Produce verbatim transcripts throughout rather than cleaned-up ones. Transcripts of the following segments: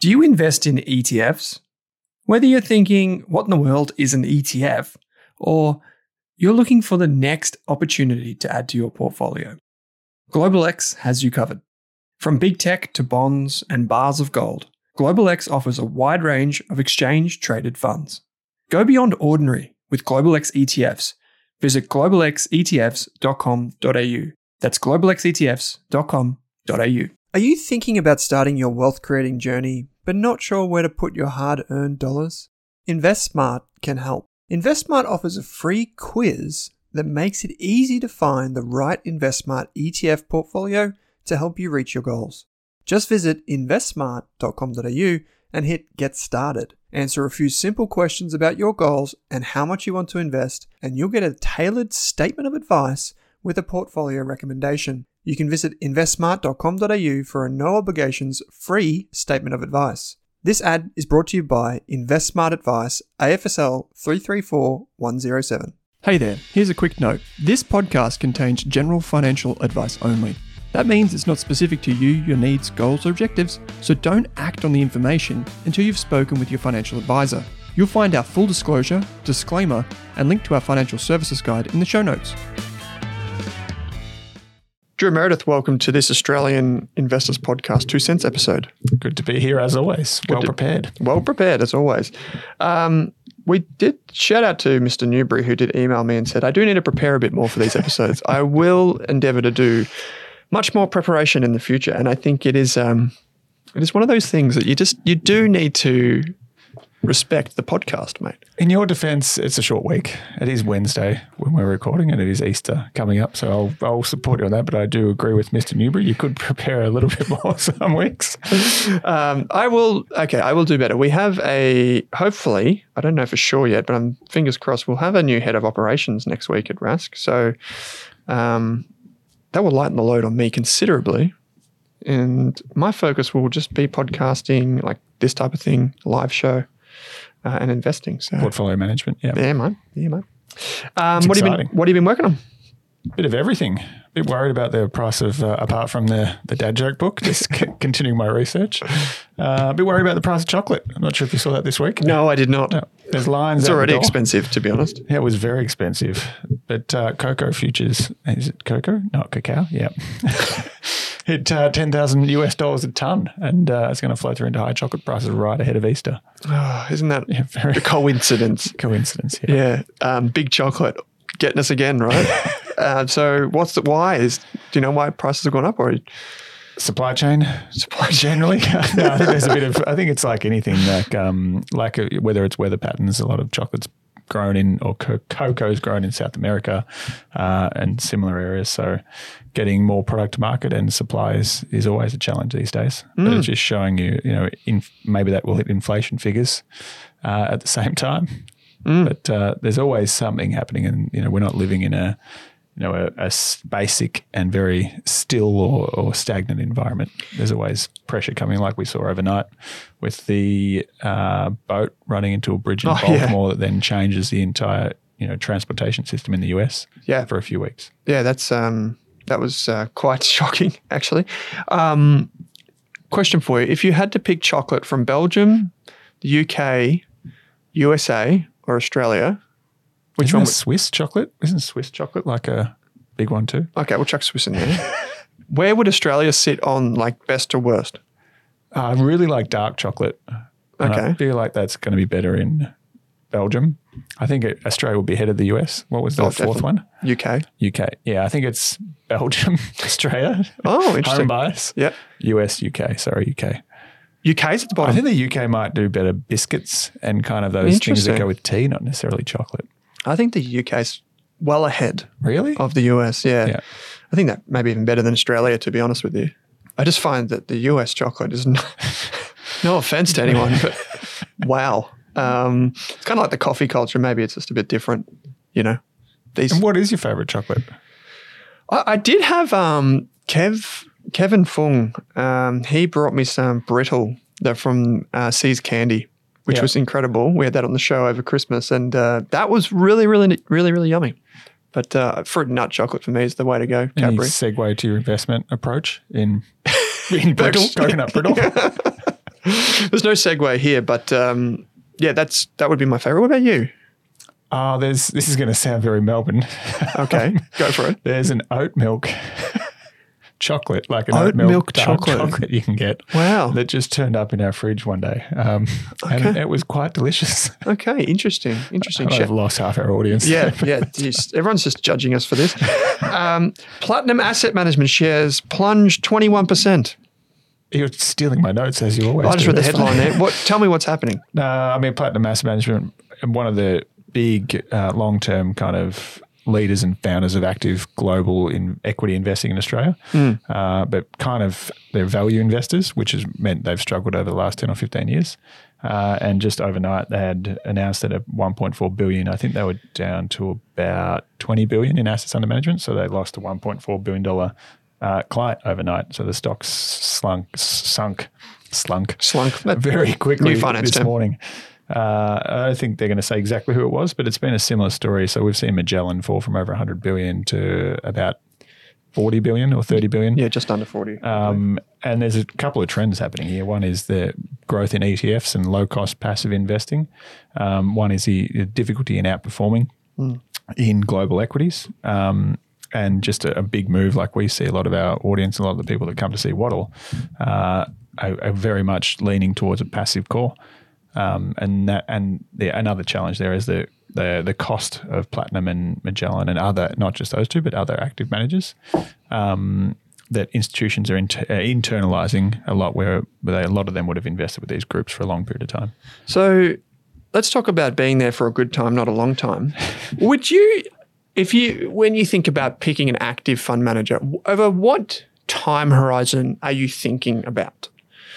Do you invest in E T Fs? Whether you're thinking, what in the world is an E T F? Or you're looking for the next opportunity to add to your portfolio, Global X has you covered. From big tech to bonds and bars of gold, Global X offers a wide range of exchange-traded funds. Go beyond ordinary with Global X E T Fs. Visit global x e t f s dot com dot a u. That's global x e t f s dot com dot a u. Are you thinking about starting your wealth-creating journey, but not sure where to put your hard-earned dollars? InvestSmart can help. InvestSmart offers a free quiz that makes it easy to find the right InvestSmart E T F portfolio to help you reach your goals. Just visit invest smart dot com dot a u and hit Get Started. Answer a few simple questions about your goals and how much you want to invest, and you'll get a tailored statement of advice with a portfolio recommendation. You can visit invest smart dot com dot a u for a no-obligations free statement of advice. This ad is brought to you by InvestSmart Advice, A F S L three three four one zero seven. Hey there, here's a quick note. This podcast contains general financial advice only. That means it's not specific to you, your needs, goals, or objectives, so don't act on the information until you've spoken with your financial advisor. You'll find our full disclosure, disclaimer, and link to our financial services guide in the show notes. Drew Meredith, welcome to this Australian Investors Podcast Two Cents episode. Good to be here as always. Well to, prepared. Well prepared as always. Um, we did shout out to Mister Newbury, who did email me and said, I do need to prepare a bit more for these episodes. I will endeavour to do much more preparation in the future. And I think it is um, it is one of those things that you just, you do need to respect the podcast, mate. In your defence, it's a short week. It is Wednesday when we're recording and it is Easter coming up. So I'll, I'll support you on that. But I do agree with Mister Newbury. You could prepare a little bit more some weeks. um, I will, okay, I will do better. We have a, hopefully, I don't know for sure yet, but I'm fingers crossed, we'll have a new head of operations next week at Rask. So um, that will lighten the load on me considerably. And my focus will just be podcasting, like this type of thing, live show. Uh, and investing. So. Portfolio management, yeah. Yeah, mate. Yeah, mate. Um, what, have you been, what have you been working on? Bit of everything. A bit worried about the price of, uh, apart from the, the dad joke book, just c- continuing my research. Uh, a bit worried about the price of chocolate. I'm not sure if you saw that this week. No, I did not. No. There's lines It's out already the door. expensive, to be honest. Yeah, it was very expensive. But uh, cocoa futures, is it cocoa? Not cacao, yeah. Hit uh, ten thousand US dollars a ton, and uh, it's going to flow through into high chocolate prices right ahead of Easter. Oh, isn't that yeah, very a coincidence? Coincidence, yeah. Yeah, um, big chocolate getting us again, right? uh, so what's the, why? Is, do you know why prices have gone up? Or Supply chain, supply generally. no, I think there's a bit of, I think it's like anything, like um, like a, whether it's weather patterns, a lot of chocolate's grown in, or co- cocoa's grown in South America uh, and similar areas. So getting more product to market and supplies is always a challenge these days. Mm. But it's just showing you, you know, in, maybe that will hit inflation figures uh, at the same time. Mm. But uh, there's always something happening, and you know, we're not living in a, you know, a, a basic and very still or, or stagnant environment. There's always pressure coming, like we saw overnight with the uh, boat running into a bridge in oh, Baltimore yeah. that then changes the entire, you know, transportation system in the U S. Yeah, for a few weeks. Yeah, that's um, that was uh, quite shocking, actually. Um, question for you: if you had to pick chocolate from Belgium, the U K, U S A, or Australia, which Isn't one? Swiss chocolate? Isn't Swiss chocolate like a big one too? Okay, we'll chuck Swiss in there. Where would Australia sit on like best or worst? Uh, I really like dark chocolate. Okay. I feel like that's going to be better in Belgium. I think it, Australia will be ahead of the U S. What was the oh, fourth definitely. one? U K. U K. Yeah, I think it's Belgium, Australia. Oh, interesting. Home bias. Yeah. U S, U K. Sorry, U K. U K's at the bottom. I think the U K might do better biscuits and kind of those things that go with tea, not necessarily chocolate. I think the U K's well ahead really of the U S, yeah. yeah. I think that may be even better than Australia, to be honest with you. I just find that the U S chocolate is no, no offense to anyone, but wow. Um, it's kind of like the coffee culture. Maybe it's just a bit different, you know. These. And what is your favourite chocolate? I, I did have um, Kev Kevin Fung. Um, he brought me some brittle. They're from uh, See's Candy, which yeah. was incredible. We had that on the show over Christmas, and uh, that was really, really, really, really yummy. But uh, fruit and nut chocolate for me is the way to go. Any Cadbury. segue to your investment approach in, in brittle, coconut brittle? There's no segue here, but um, yeah, that's that would be my favorite. What about you? Oh, there's. This is going to sound very Melbourne. Okay, go for it. There's an oat milk chocolate, like an Oat oat, milk, milk dark chocolate. chocolate you can get. Wow. That just turned up in our fridge one day, um, and Okay. it was quite delicious. Okay, interesting, interesting. I've lost half our audience. Yeah, yeah. Geez, everyone's just judging us for this. Um, Platinum Asset Management shares plunged twenty-one percent. You're stealing my notes as you always I just do. read the That's headline fine. there. What? Tell me what's happening. No, I mean, Platinum Asset Management, one of the big uh, long-term kind of leaders and founders of active global in equity investing in Australia, Mm. uh, but kind of they're value investors, which has meant they've struggled over the last ten or fifteen years. Uh, and just overnight, they had announced that at one point four billion, I think they were down to about twenty billion in assets under management. So they lost a one point four billion dollars uh, client overnight. So the stock's slunk, sunk, slunk, Slunk. very quickly New finance this term. morning. Uh, I don't think they're going to say exactly who it was, but it's been a similar story. So we've seen Magellan fall from over one hundred billion to about forty billion or thirty billion. Yeah, just under forty. Um, and there's a couple of trends happening here. One is the growth in E T Fs and low-cost passive investing. Um, one is the the difficulty in outperforming Mm. in global equities. Um, and just a, a big move, like we see a lot of our audience, a lot of the people that come to see Waddle uh, are, are very much leaning towards a passive core. Um, and that, and the, another challenge there is the, the the cost of Platinum and Magellan and other, not just those two, but other active managers, um, that institutions are inter- uh, internalizing a lot, where they, a lot of them would have invested with these groups for a long period of time. So let's talk about being there for a good time, not a long time. Would you, if you, when you think about picking an active fund manager, over what time horizon are you thinking about?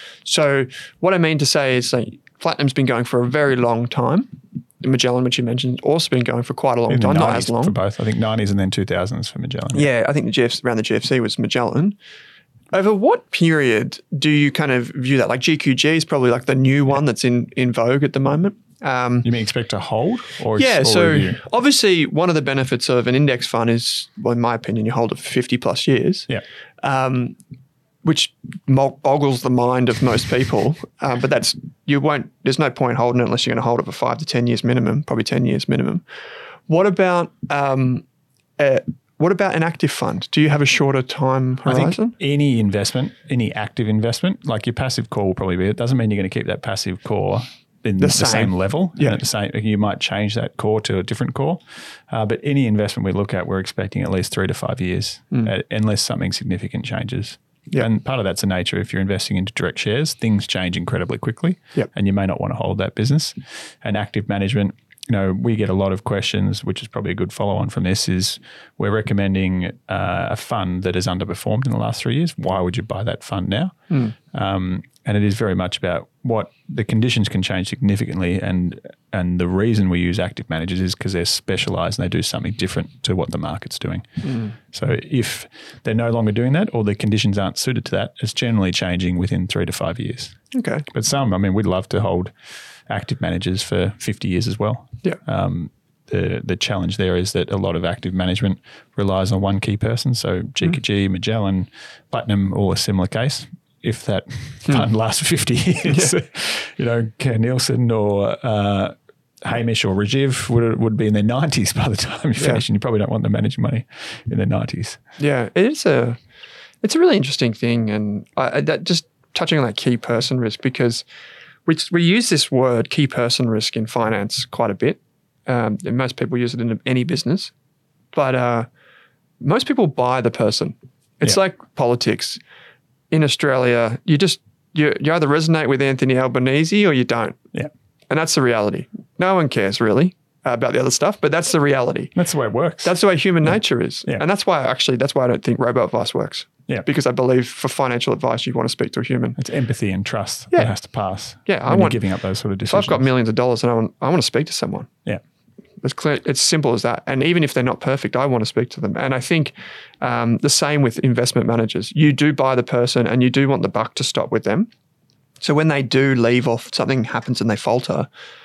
So what I mean to say is, like, Platinum's been going for a very long time. Magellan, which you mentioned, also been going for quite a long In the time, not nineties as long. for both. I think nineties and then two thousands for Magellan. Yeah, I think the G F, around the G F C was Magellan. Over what period do you kind of view that? Like G Q G is probably like the new one that's in, in vogue at the moment. Um, You mean expect to hold or yeah, or so review? obviously one of the benefits of an index fund is, well, in my opinion, you hold it for fifty plus years. Yeah. Um, which mo- boggles the mind of most people. Um, but that's, you won't, there's no point holding it unless you're going to hold it for five to ten years minimum, probably ten years minimum. What about, um, uh, what about an active fund? Do you have a shorter time I horizon? think any investment, any active investment, like your passive core will probably be, it doesn't mean you're going to keep that passive core in the, the same. same level. Yeah. And at the same, you might change that core to a different core. Uh, but any investment we look at, we're expecting at least three to five years, uh, unless something significant changes. Yeah. And part of that's the nature. If you're investing into direct shares, things change incredibly quickly, Yep. and you may not want to hold that business. And active management, you know, we get a lot of questions, which is probably a good follow-on from this, is we're recommending uh, a fund that has underperformed in the last three years. Why would you buy that fund now? Mm. Um, and it is very much about what the conditions can change significantly, and and the reason we use active managers is because they're specialised and they do something different to what the market's doing. Mm. So if they're no longer doing that, or the conditions aren't suited to that, it's generally changing within three to five years. Okay. But some, I mean, we'd love to hold active managers for fifty years as well. Yeah. Um, the the challenge there is that a lot of active management relies on one key person. So G Q G, Magellan, Platinum, all a similar case. If that fund lasts for fifty years, you know, Ken Nielsen or uh, Hamish or Rajiv would would be in their nineties by the time you finish, and you probably don't want them managing money in their nineties. Yeah, it is a, it's a really interesting thing, and I, I, that just touching on that key person risk, because we we use this word key person risk in finance quite a bit. Um, and most people use it in any business, but uh, most people buy the person. It's Yeah. like politics in Australia. You just you you either resonate with Anthony Albanese or you don't. Yeah. And that's the reality. No one cares really uh, about the other stuff, but that's the reality. That's the way it works. That's the way human nature is. Yeah. And that's why actually, that's why I don't think robo-advice works. Yeah. Because I believe for financial advice, you want to speak to a human. It's empathy and trust Yeah. that has to pass. Yeah, I when you're want- giving up those sort of If decisions. I've got millions of dollars and I want, I want to speak to someone. Yeah. It's clear. It's simple as that. And even if they're not perfect, I want to speak to them. And I think um, the same with investment managers. You do buy the person and you do want the buck to stop with them. So when they do leave off, something happens and they falter,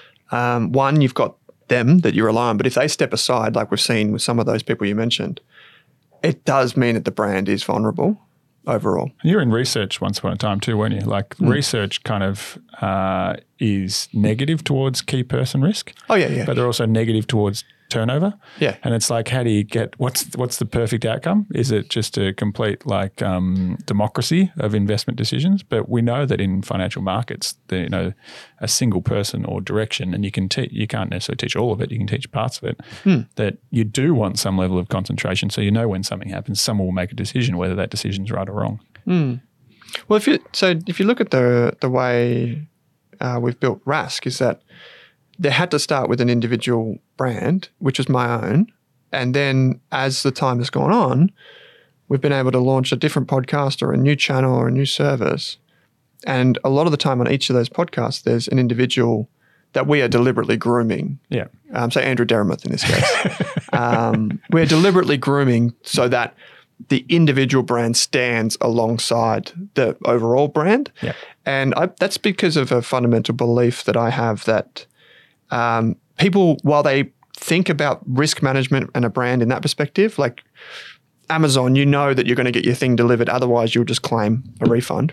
um, one, you've got them that you rely on. But if they step aside, like we've seen with some of those people you mentioned, it does mean that the brand is vulnerable. overall. You were in research once upon a time too, weren't you? Like mm. research kind of uh, is negative towards key person risk. Oh, yeah, yeah. But they're also negative towards turnover. Yeah. And it's like, how do you get, what's what's the perfect outcome? Is it just a complete like um, democracy of investment decisions? But we know that in financial markets, the, you know, a single person or direction, and you can teach, you can't necessarily teach all of it, you can teach parts of it, mm. that you do want some level of concentration. So you know when something happens, someone will make a decision, whether that decision is right or wrong. Mm. Well, if you, so if you look at the, the way uh, we've built Rask, is that they had to start with an individual brand, which was my own. And then as the time has gone on, we've been able to launch a different podcast or a new channel or a new service. And a lot of the time on each of those podcasts, there's an individual that we are deliberately grooming. Yeah. Um, so Andrew Derrimouth in this case. um, we're deliberately grooming so that the individual brand stands alongside the overall brand. Yeah. And I, that's because of a fundamental belief that I have that Um, people, while they think about risk management and a brand in that perspective, like Amazon, you know that you're going to get your thing delivered. Otherwise, you'll just claim a refund.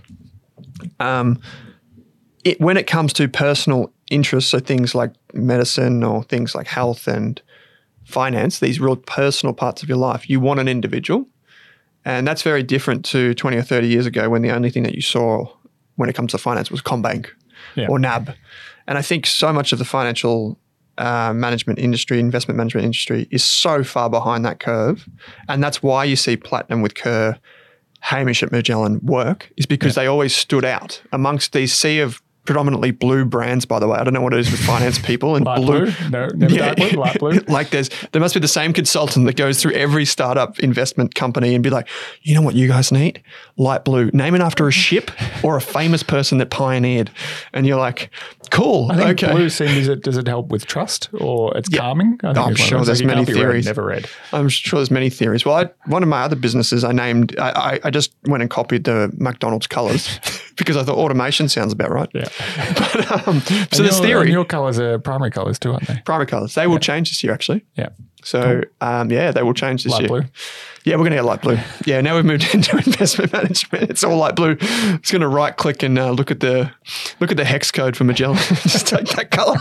Um, it, when it comes to personal interests, so things like medicine or things like health and finance, these real personal parts of your life, you want an individual. And that's very different to twenty or thirty years ago when the only thing that you saw when it comes to finance was CommBank yeah. or N A B. And I think so much of the financial uh, management industry, investment management industry is so far behind that curve. And that's why you see Platinum with Kerr, Hamish at Magellan work, is because yeah. they always stood out amongst these sea of predominantly blue brands, by the way. I don't know what it is with finance people. And light blue. blue? No, never yeah. dark blue, light blue. Like there's, there must be the same consultant that goes through every startup investment company and be like, you know what you guys need? Light blue. Name it after a ship or a famous person that pioneered. And you're like, cool. I think okay. blue seems, it, does it help with trust or it's yeah. calming? I think I'm sure there's like many theories. Read, never read. I'm sure there's many theories. Well, I, one of my other businesses I named, I, I, I just went and copied the McDonald's colours because I thought automation sounds about right. Yeah. But, Um, so and there's your, theory. And your colours are primary colours too, aren't they? Primary colours. They will yeah. change this year, actually. Yeah. So, um, yeah, they will change this light year. Blue. Yeah, we're going to get light blue. Yeah, now we've moved into investment management. It's all light blue. It's going to right click and uh, look at the look at the hex code for Magellan. Just take that colour.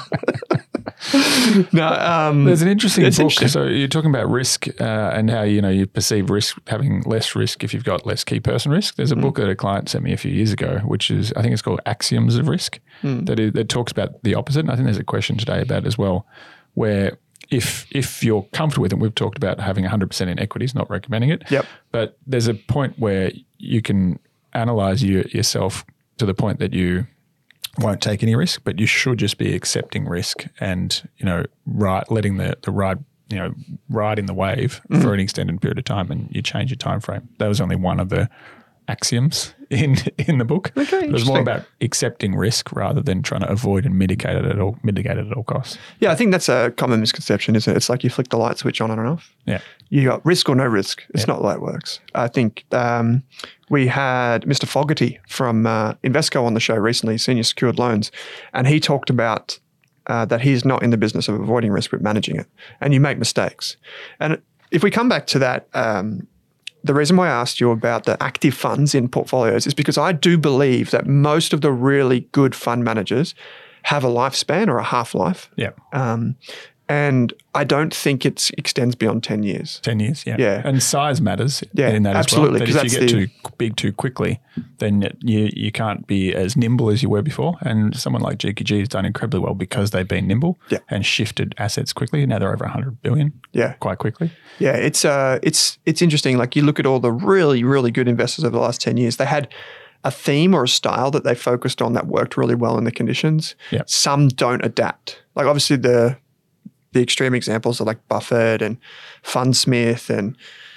no, um, there's an interesting book. Interesting. So you're talking about risk uh, and how you know you perceive risk having less risk if you've got less key person risk. There's a mm. book that a client sent me a few years ago, which is I think it's called Axioms of Risk. Mm. That is, that talks about the opposite. And I think there's a question today about it as well, where if if you're comfortable with it, we've talked about having one hundred percent in equities, not recommending it. Yep. But there's a point where you can analyze you, yourself to the point that you won't take any risk, but you should just be accepting risk and, you know, right, letting the, the ride, you know, ride in the wave mm-hmm. for an extended period of time, and you change your time frame. That was only one of the axioms in in the book. Okay, it was more about accepting risk rather than trying to avoid and mitigate it at all mitigate it at all costs. Yeah, I think that's a common misconception, isn't it? It's like you flick the light switch on and off. Yeah. You got risk or no risk. It's yeah. not like it works. I think um, we had Mister Fogarty from uh, Invesco on the show recently, senior secured loans, and he talked about uh, that he's not in the business of avoiding risk but managing it, and you make mistakes. And if we come back to that, um, the reason why I asked you about the active funds in portfolios is because I do believe that most of the really good fund managers have a lifespan or a half-life. Yeah. Um, and I don't think it extends beyond ten years. ten years, yeah. Yeah. And size matters yeah, in that absolutely, as well. That if you get the, too big too quickly, then you you can't be as nimble as you were before. And someone like G Q G has done incredibly well because they've been nimble yeah. and shifted assets quickly. Now they're over one hundred billion yeah. quite quickly. Yeah, it's uh, it's it's interesting. Like you look at all the really, really good investors over the last ten years, they had a theme or a style that they focused on that worked really well in the conditions. Yep. Some don't adapt. Like obviously the the extreme examples are like Buffett and Fundsmith and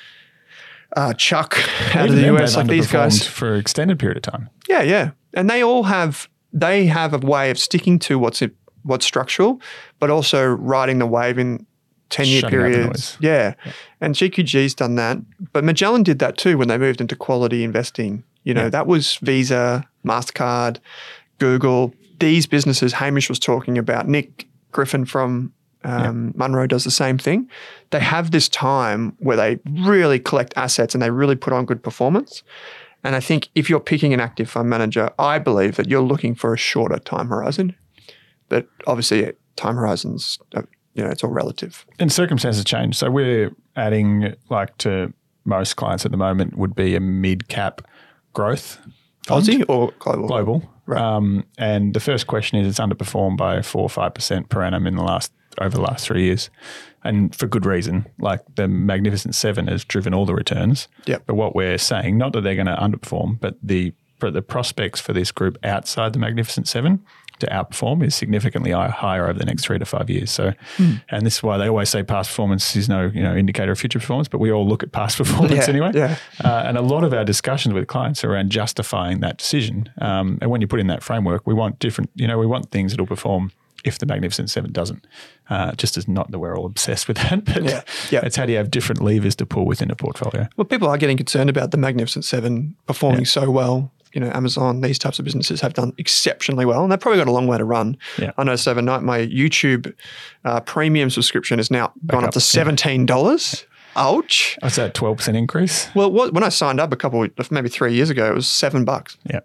uh, Chuck out of the U S, like these guys. For an extended period of time. Yeah, yeah. And they all have, they have a way of sticking to what's it, what's structural, but also riding the wave in ten-year periods. Yeah. yeah. And G Q G's done that. But Magellan did that too when they moved into quality investing. You know, yeah. that was Visa, MasterCard, Google. These businesses Hamish was talking about, Nick Griffin from um, yeah. Munro does the same thing. They have this time where they really collect assets and they really put on good performance. And I think if you're picking an active fund manager, I believe that you're looking for a shorter time horizon. But obviously, time horizons, you know, it's all relative. And circumstances change. So we're adding, like to most clients at the moment, would be a mid-cap growth fund. Aussie or global? Global. Right. Um, and the first question is it's underperformed by four or five percent per annum in the last over the last three years. And for good reason. Like the Magnificent Seven has driven all the returns. Yep. But what we're saying, not that they're going to underperform, but the but the prospects for this group outside the Magnificent Seven to outperform is significantly higher over the next three to five years. So, mm. and this is why they always say past performance is no, you know, indicator of future performance, but we all look at past performance yeah, anyway. Yeah. Uh, and a lot of our discussions with clients are around justifying that decision. Um, and when you put in that framework, we want different, you know, we want things that will perform if the Magnificent Seven doesn't. Uh, just as not that we're all obsessed with that, but yeah, yeah. it's how do you have different levers to pull within a portfolio. Well, people are getting concerned about the Magnificent Seven performing yeah. so well. You know, Amazon, these types of businesses have done exceptionally well, and they've probably got a long way to run. Yeah. I noticed overnight my YouTube uh, premium subscription has now Back gone up, up to seventeen dollars. Yeah. Ouch. What's that, twelve percent increase? Well, what, when I signed up a couple, maybe three years ago, it was seven bucks. Yeah.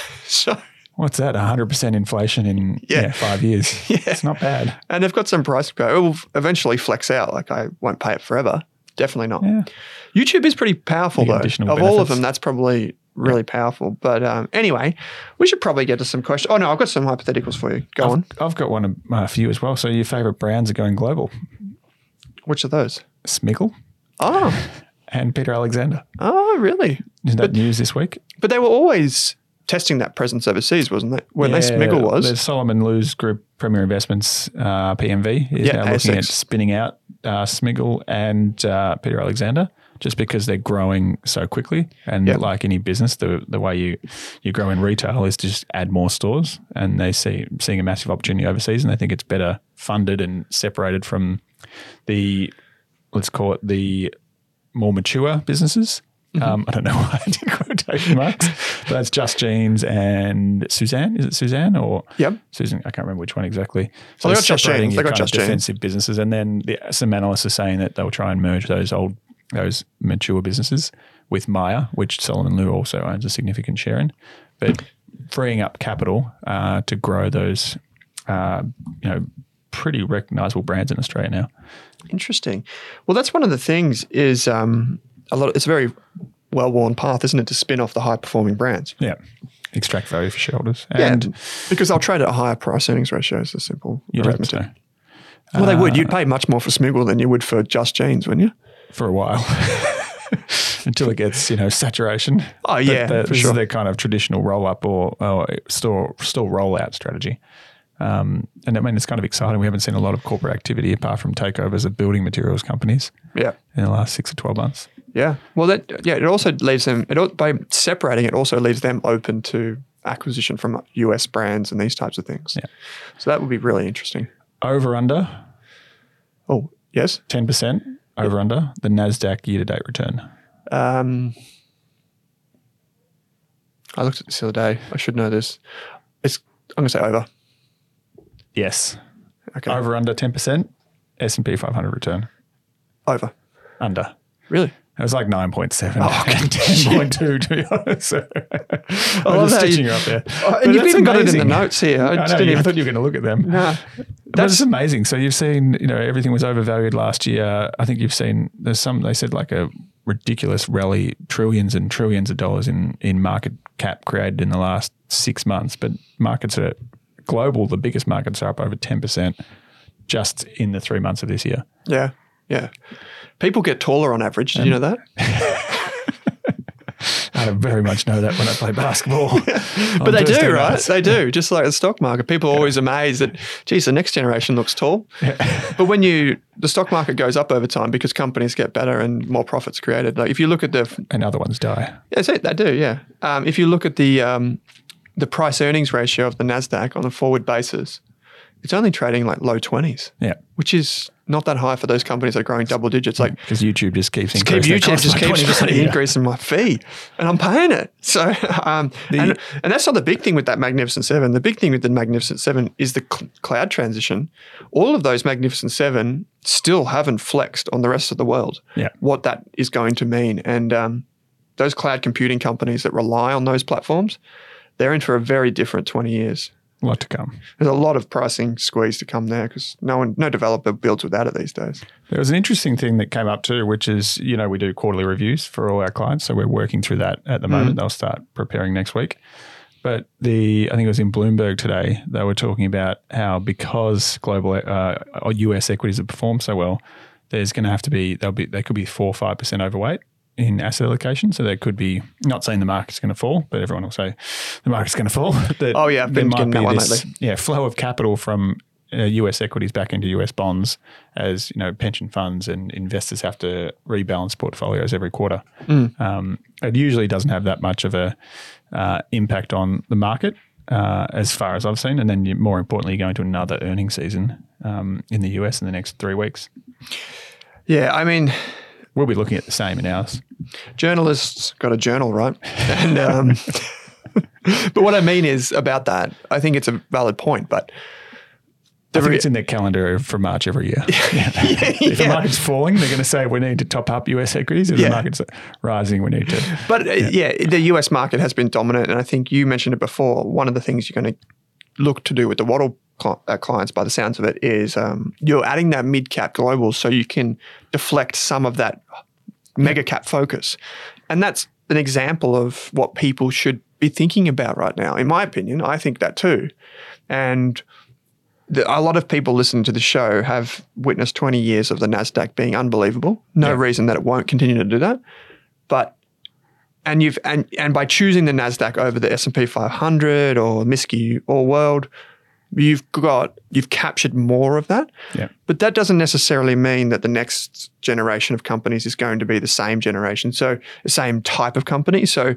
So what's that, one hundred percent inflation in yeah. Yeah, five years? Yeah. It's not bad. And they've got some price go. It will eventually flex out. Like I won't pay it forever. Definitely not. Yeah. YouTube is pretty powerful Big though. Of benefits. all of them, that's probably really yeah. powerful. But um, anyway, we should probably get to some questions. Oh no, I've got some hypotheticals for you. Go I've, on. I've got one uh, for you as well. So your favourite brands are going global. Which of those? Smiggle. Oh. And Peter Alexander. Oh, really? Isn't that but, news this week? But they were always testing that presence overseas, wasn't it? When yeah, they Smiggle was. The Solomon Lew's Group Premier Investments, uh, P M V, is yeah, now looking A S X. at spinning out uh, Smiggle and uh, Peter Alexander, just because they're growing so quickly. And yep. like any business, the the way you, you grow in retail is to just add more stores, and they see seeing a massive opportunity overseas, and they think it's better funded and separated from the, let's call it the more mature businesses. Mm-hmm. Um, I don't know why I did quotation marks, but that's Just Jeans and Suzanne. Is it Suzanne or yep. Susan? I can't remember which one exactly. So well, they got Just Jeans. They got Just Jeans. Defensive businesses, and then the, some analysts are saying that they'll try and merge those old, those mature businesses with Maya, which Solomon Lew also owns a significant share in, but freeing up capital uh, to grow those, uh, you know, pretty recognisable brands in Australia now. Interesting. Well, that's one of the things is um, a lot. Of, it's a very well-worn path, isn't it, to spin off the high-performing brands? Yeah, extract value for shareholders. And yeah, because they'll trade at a higher price-earnings ratio. It's a simple You'd arithmetic. hope so. Well, uh, they would. You'd pay much more for Smiggle than you would for Just Jeans, wouldn't you? For a while. Until it gets, you know, saturation. Oh, yeah, the, the, for this sure. is their kind of traditional roll-up or, or store, store rollout strategy. Um, and I mean, it's kind of exciting. We haven't seen a lot of corporate activity apart from takeovers of building materials companies yeah. in the last six or twelve months. Yeah. Well, that yeah, it also leaves them, it, by separating, it also leaves them open to acquisition from U S brands and these types of things. Yeah. So that would be really interesting. Over under. Oh, yes. ten percent over under the NASDAQ year-to-date return. Um, I looked at this the other day. I should know this. It's, I'm going to say over. Yes. Okay. Over under ten percent S and P five hundred return. Over. Under. Really? It was like nine point seven oh, and ten point two to be honest. So I I'm love just how stitching you, you up there. Oh, and you've even got it in the notes here. I, I, just know, didn't I even, thought you were going to look at them. Nah, That's it's amazing. So you've seen, you know, everything was overvalued last year. I think you've seen there's some, they said like a ridiculous rally, trillions and trillions of dollars in, in market cap created in the last six months. But markets are global, the biggest markets are up over ten percent just in the three months of this year. Yeah, yeah. People get taller on average. Did um, you know that? I very much know that when I play basketball. But they do, right? Nights. They do. Just like the stock market. People are yeah. always amazed that, geez, the next generation looks tall. Yeah. But when you, the stock market goes up over time because companies get better and more profits created. Like if you look at the... And other ones die. Yeah, that's it. They do, yeah. Um, if you look at the um, the price earnings ratio of the NASDAQ on a forward basis, it's only trading like low twenties. Yeah. Which is not that high for those companies that are growing double digits. Like because YouTube just keeps just increasing. Keep, YouTube just keeps yeah. increasing my fee, and I'm paying it. So, um, the, and, and that's not the big thing with that Magnificent Seven. The big thing with the Magnificent Seven is the cl- cloud transition. All of those Magnificent Seven still haven't flexed on the rest of the world. Yeah. What that is going to mean, and um, those cloud computing companies that rely on those platforms, they're in for a very different twenty years. A lot to come. There's a lot of pricing squeeze to come there because no one, no developer builds without it these days. There was an interesting thing that came up too, which is, you know, we do quarterly reviews for all our clients. So we're working through that at the moment. Mm. They'll start preparing next week. But the, I think it was in Bloomberg today, they were talking about how because global uh, U S equities have performed so well, there's going to have to be, they'll be, they could be four or five percent overweight in asset allocation. So there could be, not saying the market's going to fall, but everyone will say the market's going to fall. That oh yeah, I've been getting that one lately. Yeah, flow of capital from uh, U S equities back into U S bonds as, you know, pension funds and investors have to rebalance portfolios every quarter. Mm. Um, it usually doesn't have that much of a uh, impact on the market uh, as far as I've seen. And then you, more importantly, you're going to another earnings season um, in the U S in the next three weeks. Yeah, I mean... We'll be looking at the same in ours. Journalists got a journal, right? And um, but what I mean is about that, I think it's a valid point, but I think it's in their calendar for March every year. Yeah. Yeah. If yeah. the market's falling, they're going to say we need to top up U S equities. If yeah. the market's rising, we need to. But uh, yeah. yeah, the U S market has been dominant, and I think you mentioned it before. One of the things you're going to look to do with the Wattle Uh, clients, by the sounds of it, is um, you're adding that mid-cap global so you can deflect some of that mega-cap focus. And that's an example of what people should be thinking about right now. In my opinion, I think that too. And the, a lot of people listening to the show have witnessed twenty years of the NASDAQ being unbelievable. No yeah. reason that it won't continue to do that. But and you've and, and by choosing the NASDAQ over the S and P five hundred or M S C I All World, You've got, you've captured more of that. Yeah. But that doesn't necessarily mean that the next generation of companies is going to be the same generation. So the same type of company. So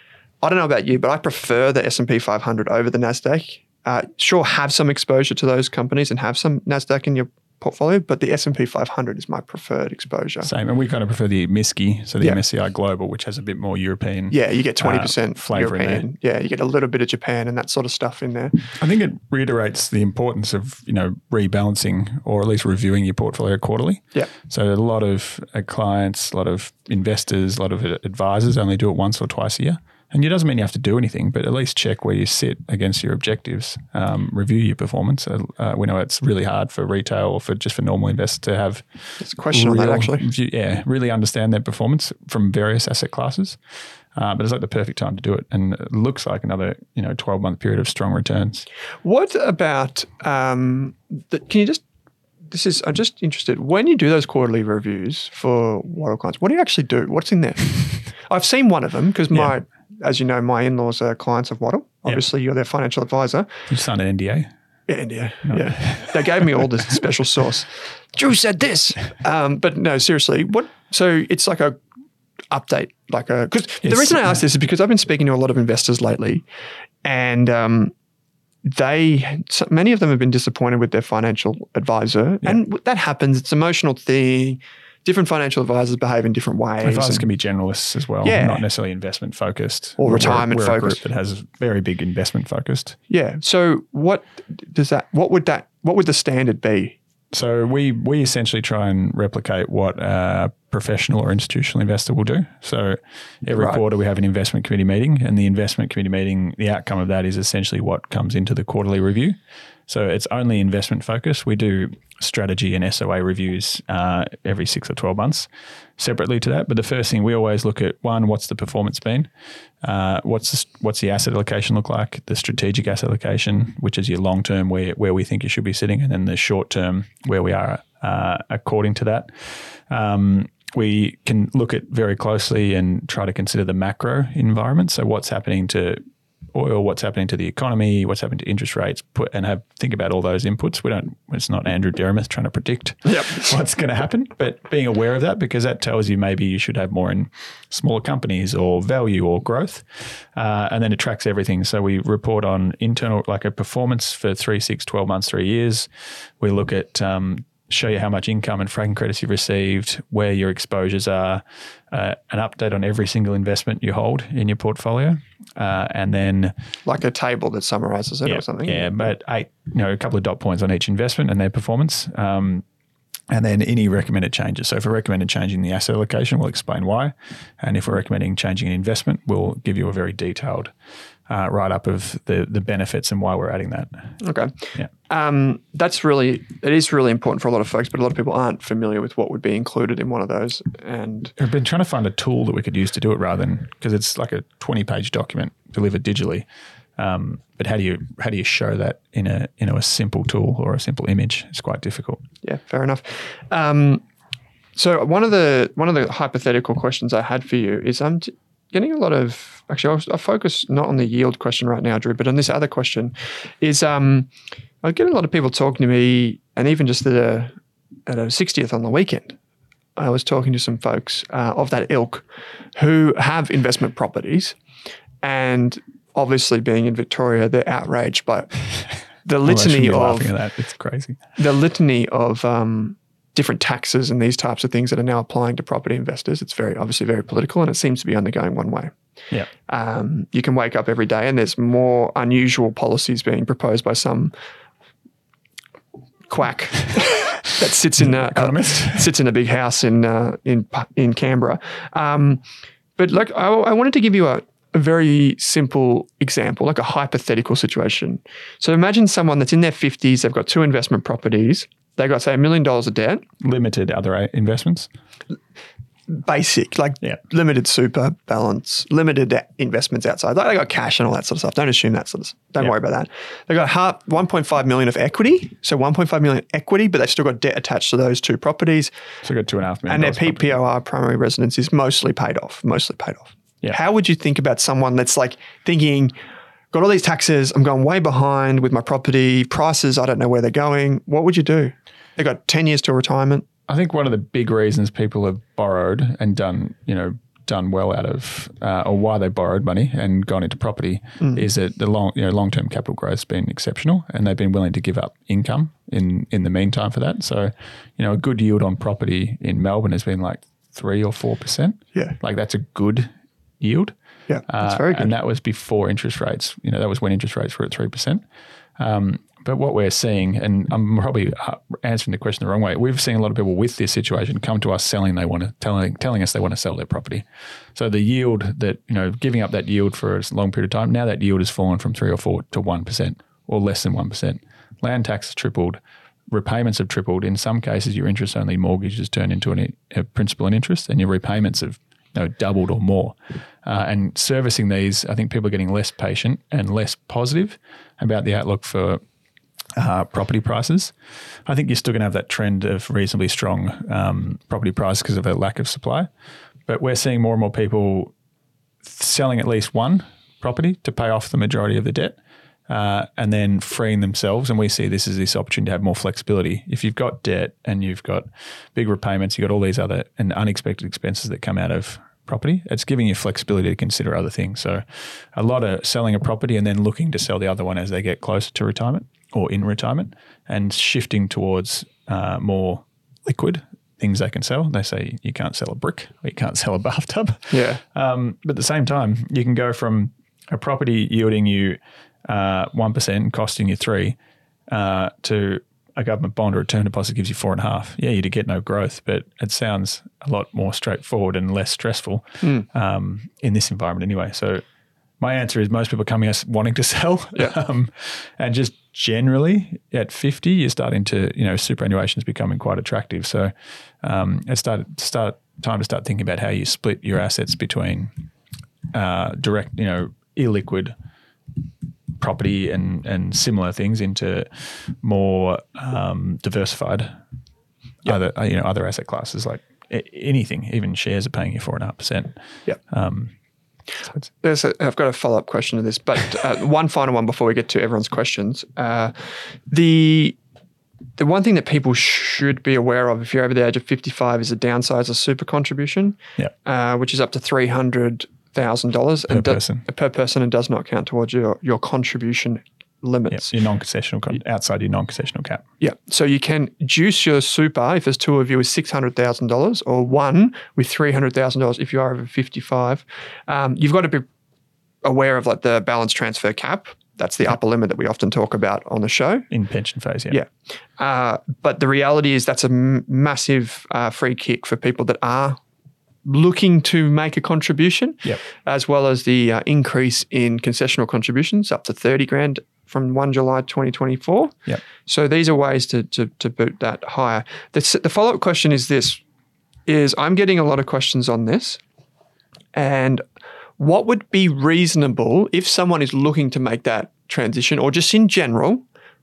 I don't know about you, but I prefer the S and P five hundred over the NASDAQ. Uh, sure, have some exposure to those companies and have some NASDAQ in your portfolio, but the S and P five hundred is my preferred exposure. Same, and we kind of prefer the M S C I, so the yeah. M S C I Global, which has a bit more European. Yeah, you get twenty percent uh, flavor European. in there. Yeah, you get a little bit of Japan and that sort of stuff in there. I think it reiterates the importance of, you know, rebalancing or at least reviewing your portfolio quarterly. Yeah. So a lot of uh, clients, a lot of investors, a lot of advisors only do it once or twice a year. And it doesn't mean you have to do anything, but at least check where you sit against your objectives, um, review your performance. Uh, uh, we know it's really hard for retail or for just for normal investors to have. It's a question on that, actually. View, yeah, really understand their performance from various asset classes. Uh, but it's like the perfect time to do it. And it looks like another, you know, twelve-month period of strong returns. What about, um, the, can you just, this is, I'm just interested, when you do those quarterly reviews for Wattle clients, what do you actually do? What's in there? I've seen one of them because my, yeah. as you know, my in-laws are clients of Wattle. Obviously, yep. you're their financial advisor. You signed an N D A? Yeah, N D A, no. yeah. They gave me all this special sauce. Drew said this. Um, but no, seriously, what? So it's like a update, like a, because yes. the reason I ask this is because I've been speaking to a lot of investors lately, and um, they, so many of them have been disappointed with their financial advisor. Yeah. And that happens. It's an emotional thing. Different financial advisors behave in different ways. Advisors can be generalists as well, yeah. not necessarily investment focused. Or retirement we're, we're focused. A group that has very big investment focused. Yeah. So what does that, what would that, what would the standard be? So we we essentially try and replicate what a professional or institutional investor will do. So every right. quarter we have an investment committee meeting, and the investment committee meeting, the outcome of that is essentially what comes into the quarterly review. So it's only investment focused. We do strategy and S O A reviews uh, every six or twelve months separately to that. But the first thing we always look at, one, what's the performance been? Uh, what's the, what's the asset allocation look like? The strategic asset allocation, which is your long term, where where we think you should be sitting, and then the short term, where we are uh, according to that. Um, we can look at very closely and try to consider the macro environment. So what's happening to oil, what's happening to the economy, what's happening to interest rates, put and have think about all those inputs. We don't. It's not Andrew Dermott trying to predict yep. what's going to happen, but being aware of that, because that tells you maybe you should have more in smaller companies or value or growth, uh, and then it tracks everything. So we report on internal, like a performance for three, six, twelve months, three years. We look at um, show you how much income and franking credits you've received, where your exposures are, uh, an update on every single investment you hold in your portfolio, uh, and then like a table that summarizes it yeah, or something. Yeah, but eight, you know, a couple of dot points on each investment and their performance. Um, and then any recommended changes. So if we're recommending changing the asset allocation, we'll explain why. And if we're recommending changing an investment, we'll give you a very detailed uh, write-up of the the benefits and why we're adding that. Okay. Yeah. Um, that's really, it is really important for a lot of folks, but a lot of people aren't familiar with what would be included in one of those. And I've been trying to find a tool that we could use to do it rather than, because it's like a twenty-page document delivered digitally. Um, but how do you how do you show that in a you know a simple tool or a simple image? It's quite difficult. Yeah, fair enough. Um, so one of the one of the hypothetical questions I had for you is I'm t- getting a lot of actually I'll, I'll focus not on the yield question right now, Drew, but on this other question. Is um, I get a lot of people talking to me, and even just at a at a sixtieth on the weekend, I was talking to some folks uh, of that ilk who have investment properties, and obviously, being in Victoria, they're outraged by the litany oh, of laughing at that. It's crazy. The litany of um, different taxes and these types of things that are now applying to property investors. It's very obviously very political, and it seems to be only going one way. Yeah, um, you can wake up every day, and there's more unusual policies being proposed by some quack that sits in a, economist uh, sits in a big house in uh, in in Canberra. Um, but like, I, I wanted to give you a. A very simple example, like a hypothetical situation. So imagine someone that's in their fifties, they've got two investment properties, they've got, say, a million dollars of debt. Limited other investments? Basic, like yeah. limited super balance, limited investments outside. Like they got cash and all that sort of stuff. Don't assume that sort of stuff. Don't yeah. worry about that. They've got half, one point five million of equity. So one point five million equity, but they've still got debt attached to those two properties. So they've got two and a half million. And their P P O R, primary residence, is mostly paid off, mostly paid off. Yeah. How would you think about someone that's like thinking, got all these taxes, I'm going way behind with my property, prices, I don't know where they're going. What would you do? They've got ten years till retirement. I think one of the big reasons people have borrowed and done, you know, done well out of, uh, or why they borrowed money and gone into property mm. is that the long, you know, long-term capital growth has been exceptional, and they've been willing to give up income in, in the meantime for that. So, you know, a good yield on property in Melbourne has been like three or four percent. Yeah. Like that's a good yield. Yeah, that's very good. Uh, and that was before interest rates. You know, that was when interest rates were at three percent. Um, but what we're seeing, and I'm probably answering the question the wrong way, we've seen a lot of people with this situation come to us selling they want to, telling, telling us they want to sell their property. So the yield that, you know, giving up that yield for a long period of time, now that yield has fallen from three or four to one percent or less than one percent. Land tax has tripled. Repayments have tripled. In some cases, your interest-only mortgage has turned into an, a principal and interest, and your repayments have you know, doubled or more. Uh, and servicing these, I think people are getting less patient and less positive about the outlook for uh, property prices. I think you're still going to have that trend of reasonably strong um, property prices because of a lack of supply. But we're seeing more and more people selling at least one property to pay off the majority of the debt. Uh, and then freeing themselves. And we see this as this opportunity to have more flexibility. If you've got debt and you've got big repayments, you've got all these other and unexpected expenses that come out of property, it's giving you flexibility to consider other things. So a lot of selling a property and then looking to sell the other one as they get closer to retirement or in retirement, and shifting towards uh, more liquid things they can sell. They say you can't sell a brick or you can't sell a bathtub. Yeah. Um, but at the same time, you can go from a property yielding you Uh, one percent and costing you three, uh, to a government bond or a term deposit gives you four and a half. Yeah, you get no growth, but it sounds a lot more straightforward and less stressful mm. um, in this environment anyway. So my answer is most people are coming us wanting to sell, yeah. um, and just generally at fifty, you're starting to, you know, superannuation is becoming quite attractive. So um, it's started start time to start thinking about how you split your assets between uh, direct, you know, illiquid property and, and similar things into more um, diversified yep. other you know other asset classes like anything, even shares are paying you four and a half percent. Yeah. Um, so There's a, I've got a follow up question to this, but uh, one final one before we get to everyone's questions. Uh, the the one thing that people should be aware of if you're over the age of fifty-five is a downsizer super contribution, yeah, uh, which is up to three hundred thousand dollars per person do, per person and does not count towards your your contribution limits. Yep, your non-concessional con- outside your non-concessional cap. Yeah, so you can juice your super if there's two of you with six hundred thousand dollars, or one with three hundred thousand dollars if you are over fifty-five. Um, you've got to be aware of like the balance transfer cap. That's the upper limit that we often talk about on the show. In pension phase, yeah. Yeah. Uh, but the reality is that's a m- massive uh, free kick for people that are looking to make a contribution, Yep. as well as the uh, increase in concessional contributions up to thirty grand from the first of July twenty twenty-four. Yep. So these are ways to, to, to boot that higher. The, s- the follow-up question is this, is I'm getting a lot of questions on this, and what would be reasonable if someone is looking to make that transition, or just in general,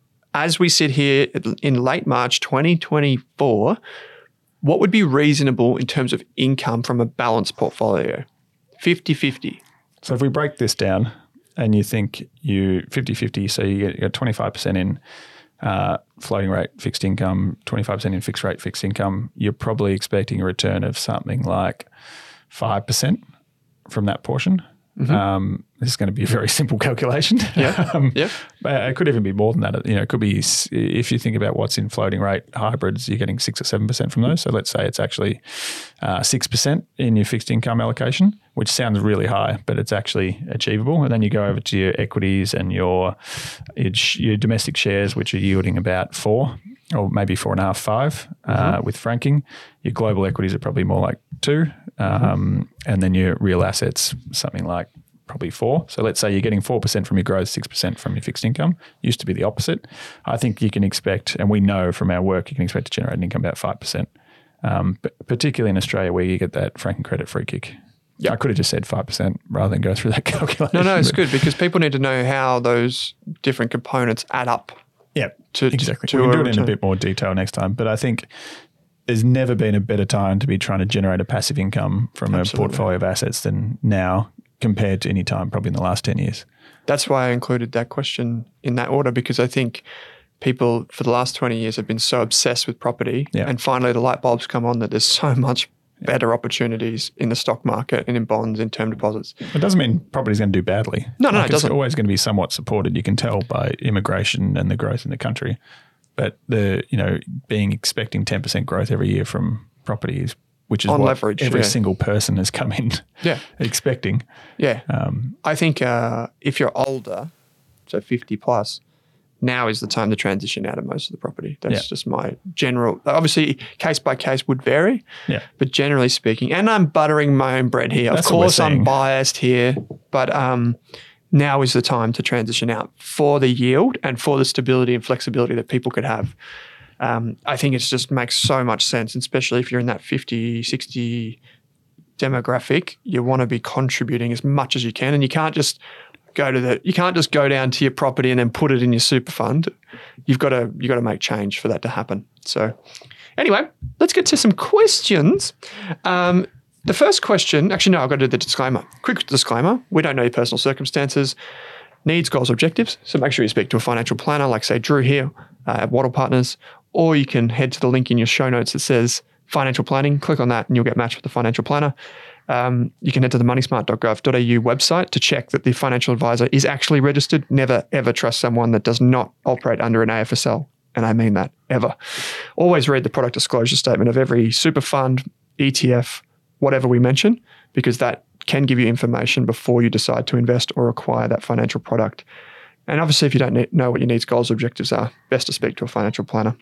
as we sit here in late March twenty twenty-four, what would be reasonable in terms of income from a balanced portfolio? fifty-fifty. So if we break this down and you think you fifty-fifty, so you get, you get twenty-five percent in uh, floating rate fixed income, twenty-five percent in fixed rate fixed income, you're probably expecting a return of something like five percent from that portion. Mm-hmm. Um, this is going to be a very simple calculation. Yeah. um, yeah. But it could even be more than that. You know, it could be, if you think about what's in floating rate hybrids, you're getting six or seven percent from those. So let's say it's actually uh, six percent in your fixed income allocation, which sounds really high, but it's actually achievable. And then you go over to your equities and your your, your domestic shares, which are yielding about four or maybe four and a half, five uh, mm-hmm. with franking. Your global equities are probably more like two. Um, mm-hmm. And then your real assets, something like probably four. So let's say you're getting four percent from your growth, six percent from your fixed income. Used to be the opposite. I think you can expect, and we know from our work, you can expect to generate an income about five percent, um, but particularly in Australia where you get that franking credit free kick. Yep. I could have just said five percent rather than go through that calculation. No, no, it's good because people need to know how those different components add up. Yeah, to, exactly. To we can do it return. in a bit more detail next time, but I think there's never been a better time to be trying to generate a passive income from Absolutely. a portfolio of assets than now compared to any time probably in the last ten years. That's why I included that question in that order, because I think people for the last twenty years have been so obsessed with property yeah. and finally the light bulbs come on that there's so much yeah. better opportunities in the stock market and in bonds, in term deposits. It doesn't mean property's going to do badly. No, no, like it doesn't. It's always going to be somewhat supported. You can tell by immigration and the growth in the country. But the, you know, being expecting ten percent growth every year from properties, which is on what leverage, every yeah. single person has come in yeah. expecting. Yeah. Um, I think uh, if you're older, so fifty plus, now is the time to transition out of most of the property. That's yeah. just my general, obviously case by case would vary, yeah. but generally speaking, and I'm buttering my own bread here. That's of course I'm biased here, but um, now is the time to transition out for the yield and for the stability and flexibility that people could have. Um, I think it just makes so much sense, especially if you're in that fifty, sixty demographic. You want to be contributing as much as you can, and you can't just go to the you can't just go down to your property and then put it in your super fund. You've got to you've got to make change for that to happen. So anyway, let's get to some questions. Um, the first question, actually no, I've got to do the disclaimer. Quick disclaimer: we don't know your personal circumstances, needs, goals, objectives. So make sure you speak to a financial planner, like say Drew here uh, at Wattle Partners, or you can head to the link in your show notes that says financial planning. Click on that and you'll get matched with the financial planner. Um, you can head to the money smart dot gov dot a u website to check that the financial advisor is actually registered. Never, ever trust someone that does not operate under an A F S L. And I mean that, ever. Always read the product disclosure statement of every super fund, E T F, whatever we mention, because that can give you information before you decide to invest or acquire that financial product. And obviously, if you don't know what your needs, goals, objectives are, best to speak to a financial planner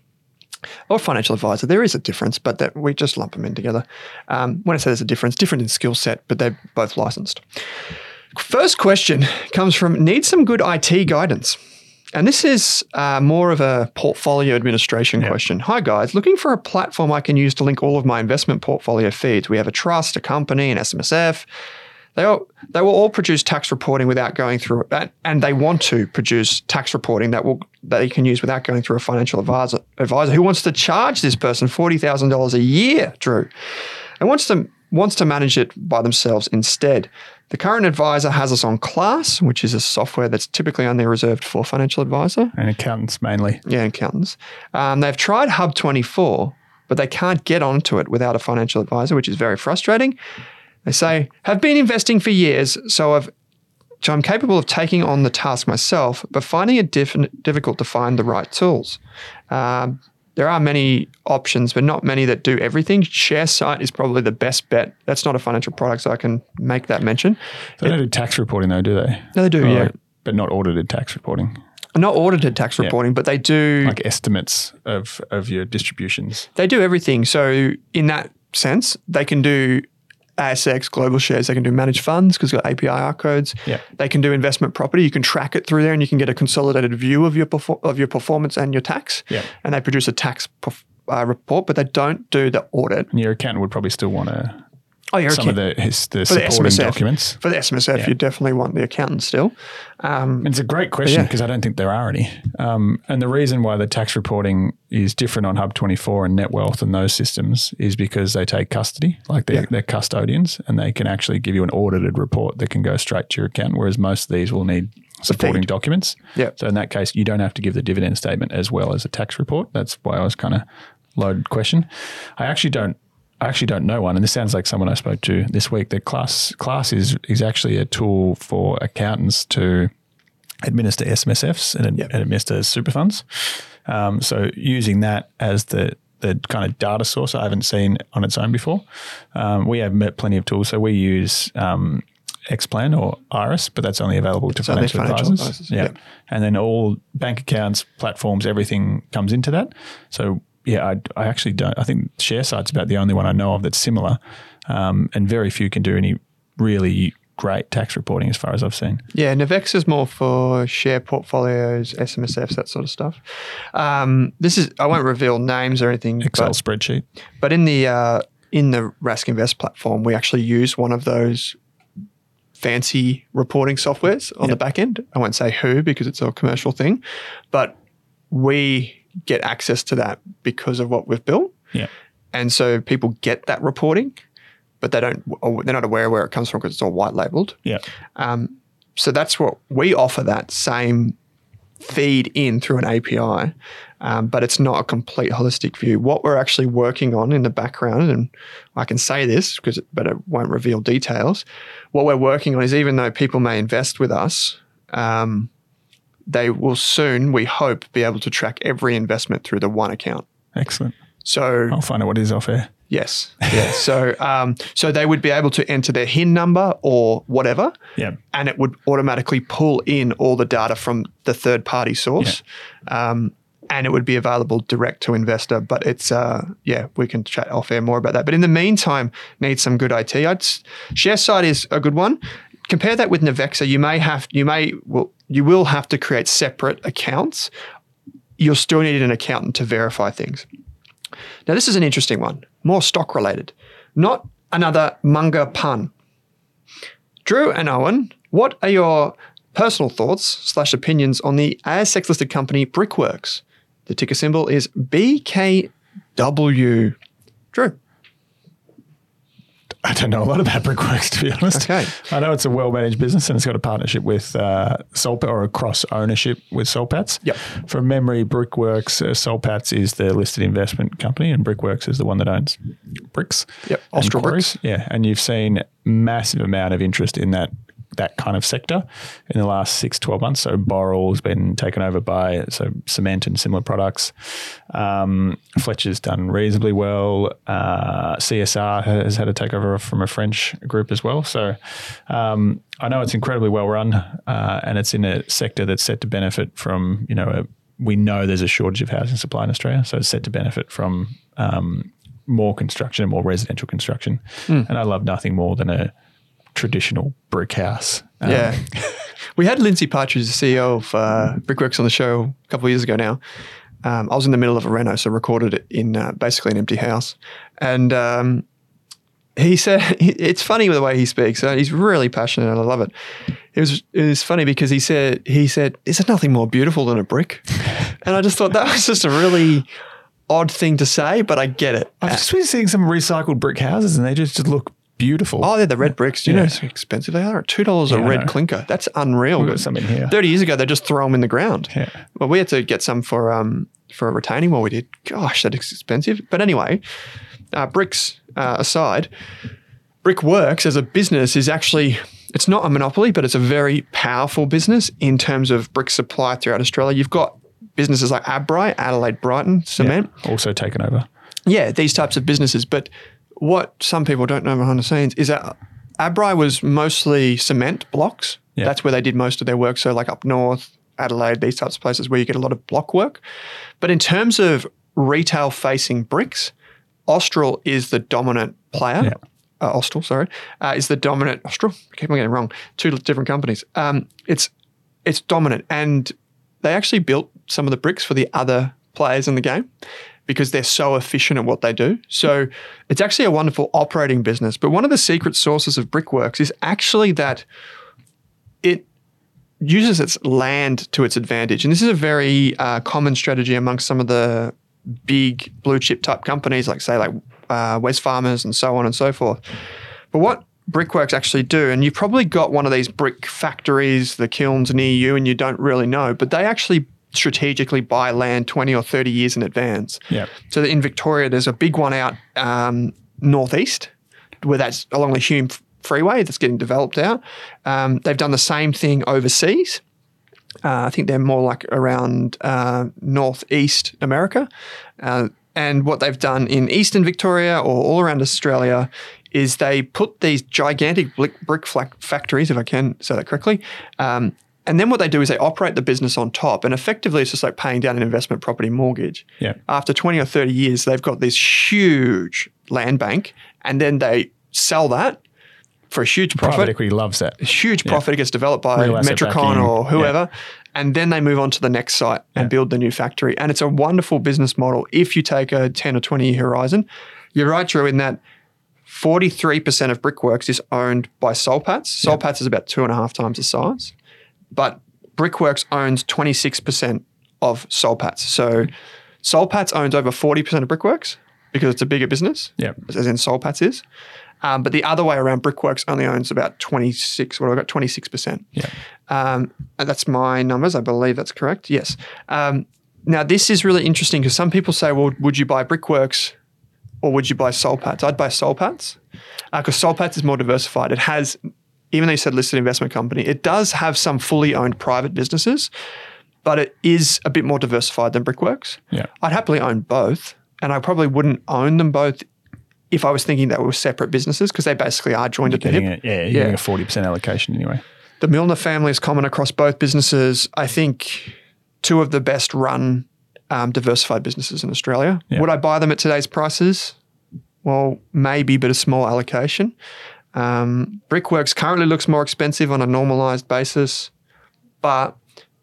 or financial advisor. There is a difference, but that we just lump them in together. Um, when I say there's a difference, different in skill set, but they're both licensed. First question comes from need some good I T guidance. And this is uh, more of a portfolio administration yeah. question. Hi guys, looking for a platform I can use to link all of my investment portfolio feeds. We have a trust, a company, an S M S F. They all, they will all produce tax reporting without going through it, and they want to produce tax reporting that will that they can use without going through a financial advisor. Advisor who wants to charge this person forty thousand dollars a year, Drew, and wants to wants to manage it by themselves instead. The current advisor has us on Class, which is a software that's typically only reserved for financial advisor and accountants mainly. Yeah, accountants. Um, they've tried Hub twenty-four, but they can't get onto it without a financial advisor, which is very frustrating. They say, have been investing for years, so, I've, so I'm capable of taking on the task myself, but finding it diff- difficult to find the right tools. Um, there are many options, but not many that do everything. ShareSite is probably the best bet. That's not a financial product, so I can make that mention. They don't do tax reporting though, do they? No, they do, or yeah. Like but not audited tax reporting. Not audited tax reporting, yeah. but they do like estimates of of your distributions. They do everything. So in that sense, they can do A S X, global shares. They can do managed funds because it's got A P I R codes. Yeah. They can do investment property. You can track it through there, and you can get a consolidated view of your perfor- of your performance and your tax. Yeah. And they produce a tax perf- uh, report, but they don't do the audit. And your accountant would probably still want to. Oh, yeah, some of the his the supporting the documents for the S M S F. Yeah. You definitely want the accountant still. Um, it's a great question because yeah. I don't think there are any. Um, and the reason why the tax reporting is different on Hub twenty-four and NetWealth and those systems is because they take custody, like they're, yeah. they're custodians, and they can actually give you an audited report that can go straight to your account. Whereas most of these will need supporting documents. Yeah. So in that case, you don't have to give the dividend statement as well as a tax report. That's why I was kind of loaded question. I actually don't. I actually don't know one, and this sounds like someone I spoke to this week. That Class Class is is actually a tool for accountants to administer S M S Fs and, yep. and administer super funds. Um, so using that as the the kind of data source, I haven't seen on its own before. Um, we have met plenty of tools, so we use um, Xplan or Iris, but that's only available to financial, financial advisors. advisors. Yeah, yep. And then all bank accounts, platforms, everything comes into that. So. Yeah, I, I actually don't. I think ShareSite's about the only one I know of that's similar, um, and very few can do any really great tax reporting as far as I've seen. Yeah, Navex is more for share portfolios, S M S Fs, that sort of stuff. Um, this is I won't reveal names or anything. Excel but, spreadsheet. But in the uh, in the Rask Invest platform, we actually use one of those fancy reporting softwares on yep. the back end. I won't say who because it's a commercial thing, but we get access to that because of what we've built. Yeah. And so people get that reporting, but they don't, or they're not aware where it comes from because it's all white labeled. Yeah. Um, so that's what we offer, that same feed in through an A P I, um, but it's not a complete holistic view. What we're actually working on in the background, and I can say this because, but it won't reveal details. What we're working on is, even though people may invest with us, um, they will soon, we hope, be able to track every investment through the one account. Excellent. So I'll find out what is off air. Yes. Yeah. so um, so they would be able to enter their H I N number or whatever, yeah. and it would automatically pull in all the data from the third party source, yeah. um, and it would be available direct to investor. But it's uh, yeah, we can chat off air more about that. But in the meantime, need some good I T. I'd, ShareSite is a good one. Compare that with Navexa. You may have you may well you will have to create separate accounts. You'll still need an accountant to verify things. Now, this is an interesting one, more stock related, not another Munger pun. Drew and Owen, what are your personal thoughts slash opinions on the A S X listed company Brickworks? The ticker symbol is B K W. Drew. I don't know a lot about Brickworks, to be honest. Okay. I know it's a well-managed business and it's got a partnership with uh, Solpat, or a cross-ownership with Solpats. Yep. From memory, Brickworks, uh, Solpats is the listed investment company and Brickworks is the one that owns bricks. Yep, Austral Bricks. Yeah, and you've seen massive amount of interest in that that kind of sector in the last six, twelve months. So Boral's been taken over by so cement and similar products. Um, Fletcher's done reasonably well. Uh, C S R has had a takeover from a French group as well. So um, I know it's incredibly well run uh, and it's in a sector that's set to benefit from, you know, a, we know there's a shortage of housing supply in Australia. So it's set to benefit from um, more construction, more residential construction. Mm. And I love nothing more than a traditional brick house. Um, yeah. We had Lindsay Partridge, the C E O of uh, Brickworks, on the show a couple of years ago now. Um, I was in the middle of a reno, so recorded it in uh, basically an empty house. And um, he said, it's funny the way he speaks. Uh, he's really passionate and I love it. It was it was funny because he said, he said, is there nothing more beautiful than a brick? And I just thought that was just a really odd thing to say, but I get it. I've just been seeing some recycled brick houses and they just, just look beautiful. Oh, they're the red bricks. Do you yeah. know how expensive they are? two dollars yeah, a red clinker. That's unreal. We've got some in here. thirty years ago, they just throw them in the ground. Yeah. Well, we had to get some for um for a retaining wall we did. Gosh, that is expensive. But anyway, uh, bricks uh, aside, Brickworks as a business is actually, it's not a monopoly, but it's a very powerful business in terms of brick supply throughout Australia. You've got businesses like Adbri, Adelaide Brighton Cement. Yeah, also taken over. Yeah, these types of businesses. But what some people don't know behind the scenes is that Adbri was mostly cement blocks, Yeah. That's where they did most of their work. So like up north, Adelaide, these types of places where you get a lot of block work. But in terms of retail-facing bricks, Austral is the dominant player. Yeah. Uh, Austral, sorry, uh, is the dominant. Austral? I keep on getting it wrong. Two different companies. Um, it's it's dominant, and they actually built some of the bricks for the other players in the game because they're so efficient at what they do. So it's actually a wonderful operating business. But one of the secret sources of Brickworks is actually that it uses its land to its advantage. And this is a very uh, common strategy amongst some of the big blue chip type companies like say like uh, Wesfarmers and so on and so forth. But what Brickworks actually do, and you've probably got one of these brick factories, the kilns near you, and you don't really know, but they actually strategically buy land twenty or thirty years in advance. Yeah. So in Victoria, there's a big one out um, northeast where that's along the Hume Freeway that's getting developed out. Um, they've done the same thing overseas. Uh, I think they're more like around uh, northeast America. Uh, and what they've done in eastern Victoria or all around Australia is they put these gigantic brick, brick factories, if I can say that correctly, um, and then what they do is they operate the business on top, and effectively it's just like paying down an investment property mortgage. Yeah. After twenty or thirty years, they've got this huge land bank, and then they sell that for a huge profit. Private equity loves that. A huge Yeah. profit. It gets developed by Real asset Metricon backing. or whoever, and then they move on to the next site and Yeah. build the new factory. And it's a wonderful business model if you take a ten or twenty year horizon. You're right, Drew, in that forty-three percent of Brickworks is owned by Soulpats. Soulpats is about two and a half times the size, but Brickworks owns twenty-six percent of Soulpats. So Soulpats owns over forty percent of Brickworks because it's a bigger business, Yeah. as in Soulpats is. Um, but the other way around, Brickworks only owns about twenty-six, what have I got, twenty-six percent. Yeah. Um, and that's my numbers. I believe that's correct. Yes. Um, now, this is really interesting because some people say, well, would you buy Brickworks or would you buy Soulpats? I'd buy Soulpats because uh, Soulpats is more diversified. It has, even though you said listed investment company, it does have some fully owned private businesses, but it is a bit more diversified than Brickworks. Yeah. I'd happily own both, and I probably wouldn't own them both if I was thinking that we were separate businesses because they basically are joined at the Getting hip. a, yeah, you're Yeah. getting a forty percent allocation anyway. The Milner family is common across both businesses. I think two of the best run um, diversified businesses in Australia. Yeah. Would I buy them at today's prices? Well, maybe, but a small allocation. Um, Brickworks currently looks more expensive on a normalised basis, but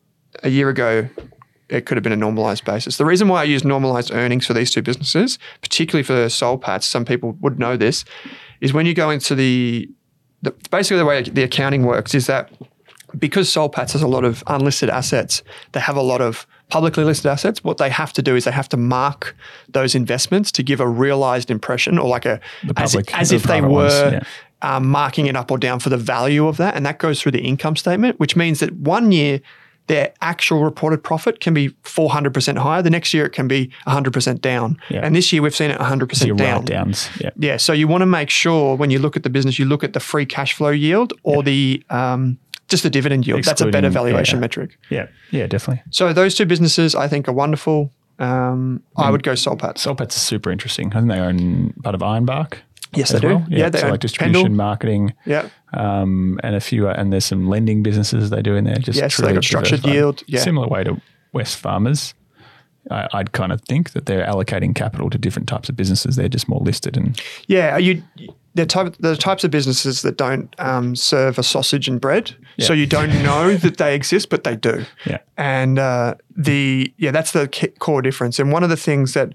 a year ago, it could have been a normalised basis. The reason why I use normalised earnings for these two businesses, particularly for Soulpats, some people would know this, is when you go into the, the basically the way the accounting works is that because Soulpats has a lot of unlisted assets, they have a lot of publicly listed assets. What they have to do is they have to mark those investments to give a realised impression or like a, The as, public- as the if they private were ones, yeah. um, marking it up or down for the value of that. And that goes through the income statement, which means that one year their actual reported profit can be four hundred percent higher. The next year it can be one hundred percent down. Yeah. And this year we've seen it one hundred percent Your down. write-downs. Yeah. Yeah. So you want to make sure when you look at the business, you look at the free cash flow yield or the um, just the dividend yield. That's a better Excluding- valuation yeah. metric. Yeah. Yeah, definitely. So those two businesses I think are wonderful. Um, I would go Soulpats. Soulpats is super interesting. I think they own part of Ironbark. Yes, as they do. well. Yeah, they so own like distribution, Pendle. marketing, Yeah. um, and a few, and there's some lending businesses they do in there. Just Yes, they truly got structured diversified. yield, yeah. Similar way to Wesfarmers. I, I'd kind of think that they're allocating capital to different types of businesses. They're just more listed and Yeah, are you the type the types of businesses that don't um, serve a sausage and bread, so Yeah. you don't know that they exist, but they do. yeah, And uh, the yeah, that's the ki- core difference. And one of the things that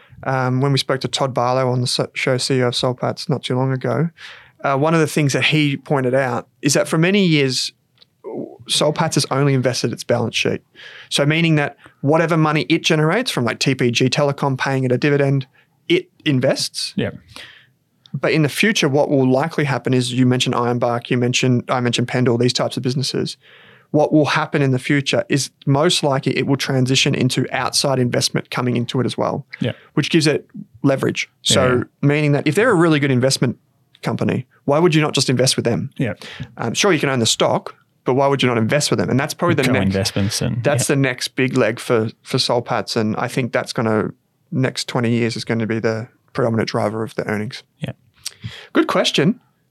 um, when we spoke to Todd Barlow on the so- show, C E O of Soulpats, not too long ago, uh, one of the things that he pointed out is that for many years, Soulpats has only invested its balance sheet. So meaning that whatever money it generates from like T P G Telecom paying it a dividend, it invests. yeah, But in the future, what will likely happen is you mentioned Ironbark, you mentioned I mentioned Pendle, these types of businesses. What will happen in the future is most likely it will transition into outside investment coming into it as well, yeah, which gives it leverage. So Yeah. meaning that if they're a really good investment company, why would you not just invest with them? yeah. Um, sure, you can own the stock, but why would you not invest with them? And that's probably the next. Co-investments and That's yeah. the next big leg for for Soulpats, and I think that's going to next twenty years is going to be the predominant driver of the earnings. yeah. Good question.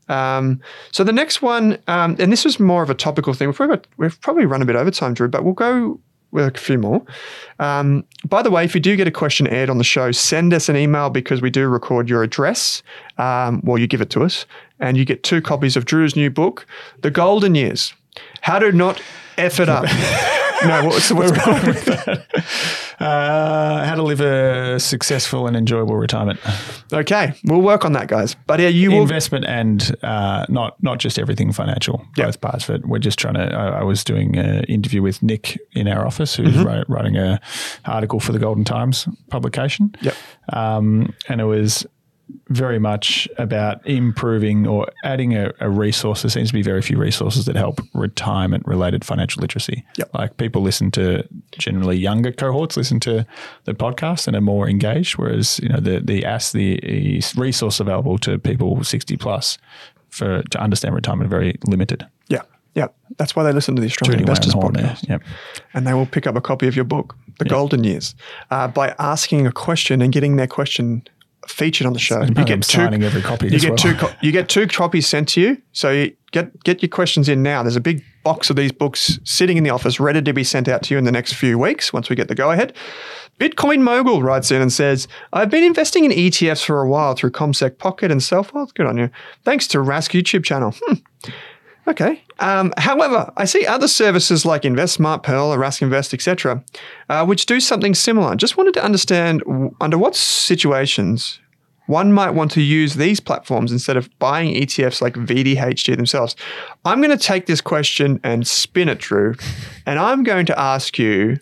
Um, so the next one, um, and this was more of a topical thing. We've probably, we've probably run a bit over time, Drew, but we'll go with a few more. Um, by the way, if you do get a question aired on the show, send us an email because we do record your address. Um, well, you give it to us, and you get two copies of Drew's new book, The Golden Years: How to Not F It Up. No, what's, what's wrong with that? Uh, how to live a successful and enjoyable retirement. Okay, we'll work on that, guys. But yeah, you will investment and uh, not not just everything financial. Yep. Both parts of it. We're just trying to. I, I was doing an interview with Nick in our office, who's mm-hmm. write, writing a article for the Golden Times publication. Yep. Um, and it was very much about improving or adding a, a resource. There seems to be very few resources that help retirement-related financial literacy. Yep. Like people listen to, generally younger cohorts listen to the podcast and are more engaged, whereas you know the the as the, the resource available to people sixty plus for to understand retirement are very limited. Yeah, yeah. That's why they listen to the Australian Investors Podcast. Yep. And they will pick up a copy of your book, The yep. Golden Years, uh, by asking a question and getting their question featured on the show. You get two, every copy. You get well. two. Co- you get two copies sent to you. So you get get your questions in now. There's a big box of these books sitting in the office, ready to be sent out to you in the next few weeks. Once we get the go ahead. Bitcoin Mogul writes in and says, "I've been investing in E T Fs for a while through CommSec Pocket and Selfwealth. Good on you. Thanks to Rask YouTube channel." Hmm. Okay. Um, however, I see other services like InvestSmart, Pearl, Rask Invest, et cetera, uh, which do something similar. Just wanted to understand w- under what situations one might want to use these platforms instead of buying E T Fs like V D H G themselves. I'm going to take this question and spin it, Drew, and I'm going to ask you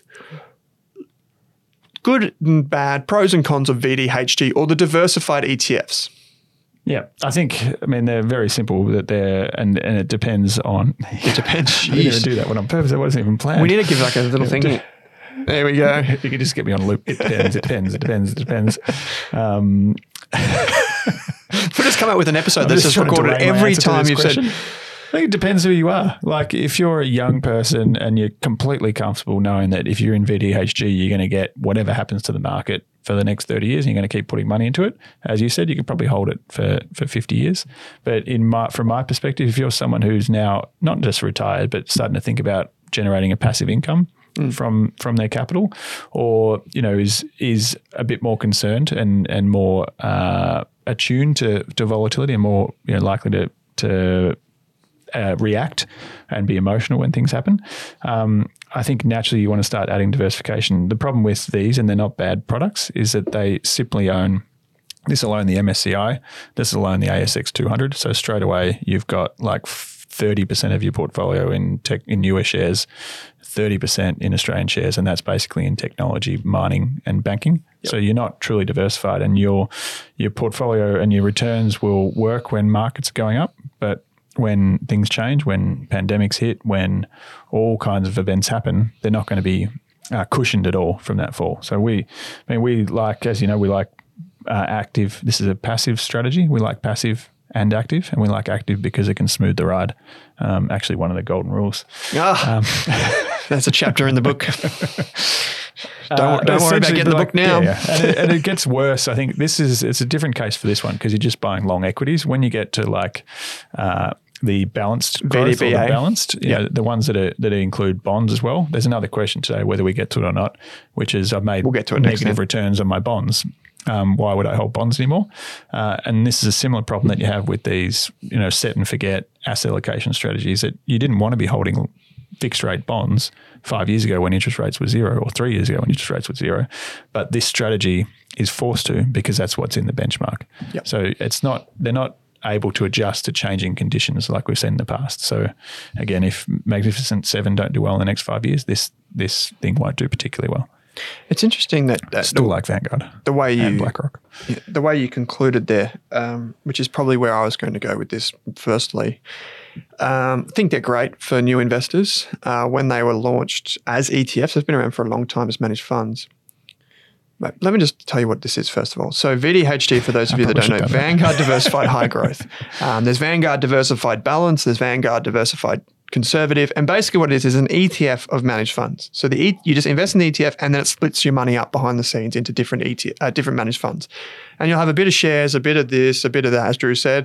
good and bad, pros and cons of V D H G or the diversified E T Fs. Yeah, I think, I mean, they're very simple that they're, and, and it depends on. It depends. I didn't even do that one on purpose. It wasn't even planned. We need to give like a little thing. There we go. You can just get me on loop. It depends, it depends, it depends, it depends. Um, we'll just come out with an episode I'm that's just just recorded every time you've question. said. I think it depends who you are. Like if you're a young person and you're completely comfortable knowing that if you're in V D H G, you're going to get whatever happens to the market for the next thirty years and you're going to keep putting money into it. As you said, you could probably hold it for, for fifty years. But in my, from my perspective, if you're someone who's now not just retired, but starting to think about generating a passive income mm. from from their capital, or you know is is a bit more concerned and and more uh, attuned to, to volatility and more you know likely to to Uh, react and be emotional when things happen. Um, I think naturally you want to start adding diversification. The problem with these, and they're not bad products, is that they simply own, this will own the M S C I, this will own the A S X two hundred. So straight away you've got like thirty percent of your portfolio in tech, in U S shares, thirty percent in Australian shares, and that's basically in technology, mining and banking. Yep. So you're not truly diversified, and your your portfolio and your returns will work when markets are going up, but when things change, when pandemics hit, when all kinds of events happen, they're not going to be uh, cushioned at all from that fall. So we, I mean, we like, as you know, we like uh, active. This is a passive strategy. We like passive and active, and we like active because it can smooth the ride. Um, actually, one of the golden rules. Ah, um, that's a chapter in the book. Don't, uh, don't worry about getting the book now. Yeah, and, it, and it gets worse. I think this is, it's a different case for this one because you're just buying long equities. When you get to like uh, the balanced growth or the balanced, you yep. know, the ones that are, that include bonds as well. There's another question today, whether we get to it or not, which is I've made we'll get to it negative next returns on my bonds. Um, why would I hold bonds anymore? Uh, and this is a similar problem that you have with these, you know, set and forget asset allocation strategies that you didn't want to be holding fixed rate bonds five years ago when interest rates were zero, or three years ago when interest rates were zero. But this strategy is forced to because that's what's in the benchmark. Yep. So it's not, they're not able to adjust to changing conditions like we've seen in the past. So again, if Magnificent Seven don't do well in the next five years, this this thing won't do particularly well. It's interesting that, that still the, like Vanguard, the way you and BlackRock, the way you concluded there, um, which is probably where I was going to go with this. Firstly, um, I think they're great for new investors. Uh, when they were launched as E T Fs, they've been around for a long time as managed funds. But let me just tell you what this is first of all. So V D H G, for those of you that don't know, Vanguard Diversified High Growth. Um, there's Vanguard Diversified Balance. There's Vanguard Diversified Conservative. And basically what it is is an E T F of managed funds. So the e- you just invest in the E T F and then it splits your money up behind the scenes into different E T F, uh, different managed funds. And you'll have a bit of shares, a bit of this, a bit of that, as Drew said.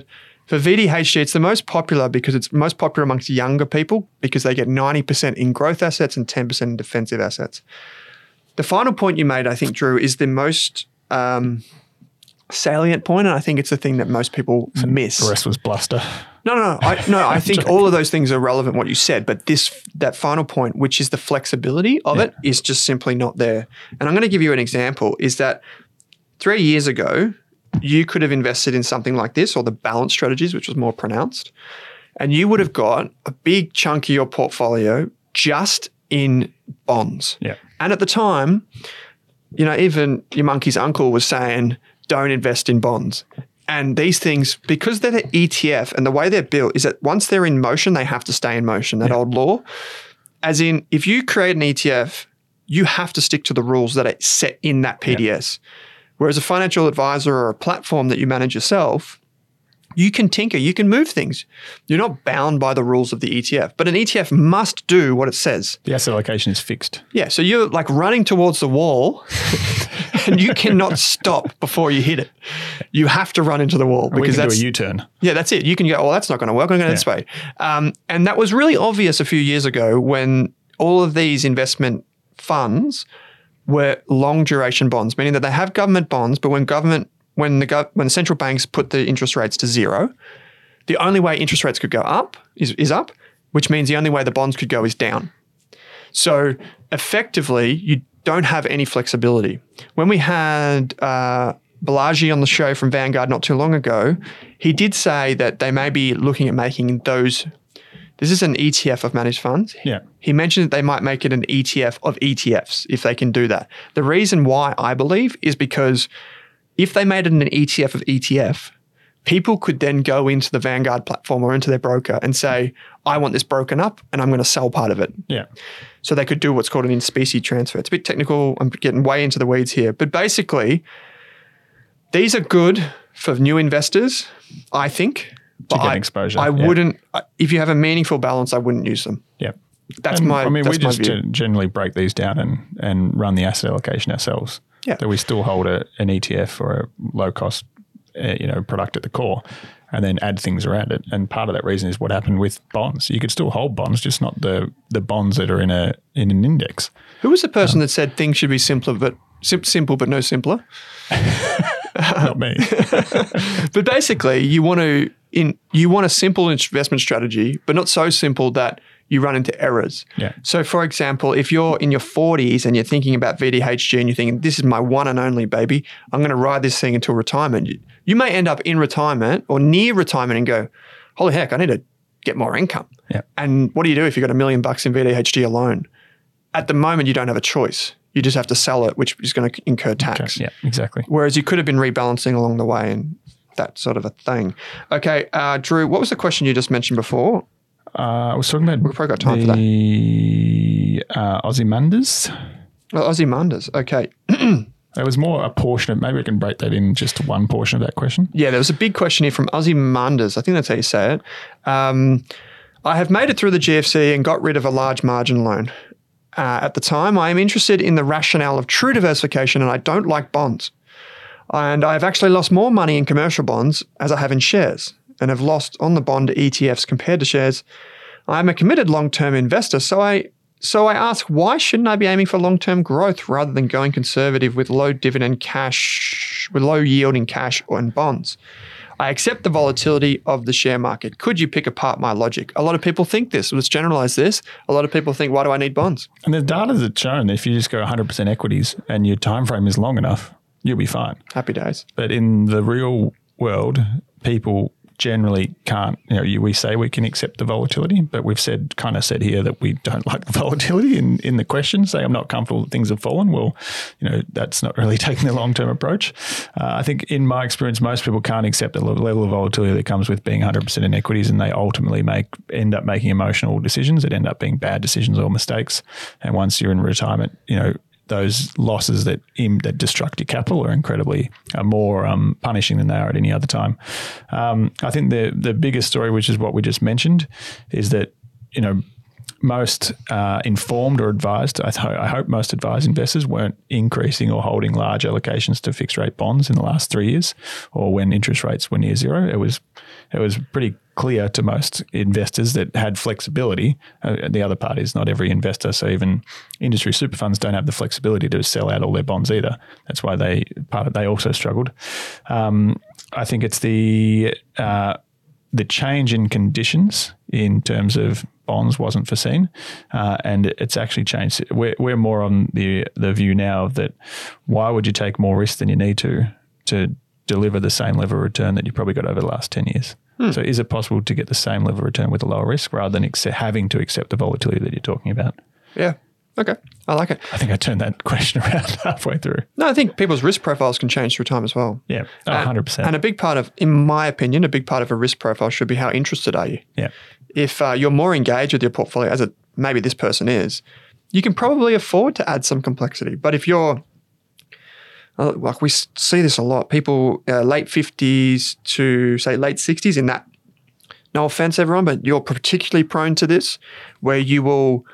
For V D H G, it's the most popular because it's most popular amongst younger people because they get ninety percent in growth assets and ten percent in defensive assets. The final point you made, I think, Drew, is the most um, salient point, and I think it's the thing that most people miss. The rest was bluster. No, no, no. I, no, I think all of those things are relevant, what you said, but this that final point, which is the flexibility of yeah. it, is just simply not there. And I'm going to give you an example, is that three years ago, you could have invested in something like this or the balance strategies, which was more pronounced, and you would have got a big chunk of your portfolio just in bonds. Yeah. And at the time, you know, even your monkey's uncle was saying, don't invest in bonds. And these things, because they're the E T F and the way they're built is that once they're in motion, they have to stay in motion, that yeah. old law. As in, if you create an E T F, you have to stick to the rules that are set in that P D S. Yeah. Whereas a financial advisor or a platform that you manage yourself, you can tinker, you can move things. You're not bound by the rules of the E T F. But an E T F must do what it says. The asset allocation is fixed. Yeah, so you're like running towards the wall and you cannot stop before you hit it. You have to run into the wall. Because we can that's, do a U-turn. Yeah, that's it. You can go, well, that's not going to work. I'm going to go this way. Um, and that was really obvious a few years ago when all of these investment funds were long duration bonds, meaning that they have government bonds, but when government, when the gov- when the central banks put the interest rates to zero, the only way interest rates could go up is, is up, which means the only way the bonds could go is down. So effectively, you don't have any flexibility. When we had uh, Balaji on the show from Vanguard not too long ago, he did say that they may be looking at making those. This is an E T F of managed funds. Yeah. He mentioned that they might make it an E T F of E T Fs if they can do that. The reason why I believe is because if they made it an E T F of E T F, people could then go into the Vanguard platform or into their broker and say, I want this broken up and I'm going to sell part of it. Yeah. So they could do what's called an in-specie transfer. It's a bit technical. I'm getting way into the weeds here. But basically, these are good for new investors, I think. To get I, exposure. I yeah. wouldn't, if you have a meaningful balance, I wouldn't use them. Yeah. That's and, my I mean, that's we my just view. generally break these down and, and run the asset allocation ourselves. Yeah. So we still hold a, an E T F or a low cost, uh, you know, product at the core, and then add things around it. And part of that reason is what happened with bonds. You could still hold bonds, just not the the bonds that are in a in an index. Who was the person um, that said things should be simpler, but sim- simple but no simpler? Not me. But basically, you want to in you want a simple investment strategy, but not so simple that you run into errors. Yeah. So, for example, if you're in your forties and you're thinking about V D H G and you're thinking, this is my one and only, baby, I'm going to ride this thing until retirement. You, you may end up in retirement or near retirement and go, holy heck, I need to get more income. Yeah. And what do you do if you've got a million bucks in V D H G alone? At the moment, you don't have a choice. You just have to sell it, which is going to incur tax. Okay. Yeah, exactly. Whereas you could have been rebalancing along the way and that sort of a thing. Okay, uh, Drew, what was the question you just mentioned before? Uh, I was talking about We've probably got time the, for that. The uh, Ozymandias. Well, Ozymandias, okay. There was more a portion of, maybe we can break that in just one portion of that question. Yeah, there was a big question here from Ozymandias. I think that's how you say it. Um, I have made it through the G F C and got rid of a large margin loan. Uh, at the time, I am interested in the rationale of true diversification and I don't like bonds. And I've actually lost more money in commercial bonds as I have in shares and have lost on the bond E T Fs compared to shares. I'm a committed long-term investor, so I so I ask, why shouldn't I be aiming for long-term growth rather than going conservative with low dividend cash, with low yield in cash or in bonds? I accept the volatility of the share market. Could you pick apart my logic? A lot of people think this. Let's generalize this. A lot of people think, why do I need bonds? And the data that's shown, if you just go one hundred percent equities and your time frame is long enough, you'll be fine. Happy days. But in the real world, people generally can't, you know, you, we say we can accept the volatility, but we've said, kind of said here that we don't like the volatility in, in the question, say I'm not comfortable that things have fallen. Well, you know, that's not really taking the long-term approach. Uh, I think in my experience, most people can't accept the level of volatility that comes with being one hundred percent in equities, and they ultimately make end up making emotional decisions that end up being bad decisions or mistakes. And once you're in retirement, you know, those losses that im, that destruct your capital are incredibly are more um, punishing than they are at any other time. Um, I think the the biggest story, which is what we just mentioned, is that, you know, most uh, informed or advised, I, th- I hope most advised investors weren't increasing or holding large allocations to fixed rate bonds in the last three years or when interest rates were near zero. It was it was pretty clear to most investors that had flexibility. Uh, the other part is not every investor, so even industry super funds don't have the flexibility to sell out all their bonds either. That's why they part of they also struggled. Um, I think it's the uh, the change in conditions in terms of bonds wasn't foreseen, uh, and it's actually changed. We're, we're more on the the view now that why would you take more risk than you need to to deliver the same level of return that you probably got over the last ten years? Hmm. So is it possible to get the same level of return with a lower risk rather than ex- having to accept the volatility that you're talking about? Yeah. Okay. I like it. I think I turned that question around halfway through. No, I think people's risk profiles can change through time as well. Yeah, oh, one hundred percent. And a big part of, in my opinion, a big part of a risk profile should be how interested are you? Yeah. If uh, you're more engaged with your portfolio, as it, maybe this person is, you can probably afford to add some complexity. But if you're, uh, like we see this a lot, people uh, late fifties to say late sixties in that, no offense everyone, but you're particularly prone to this, where you will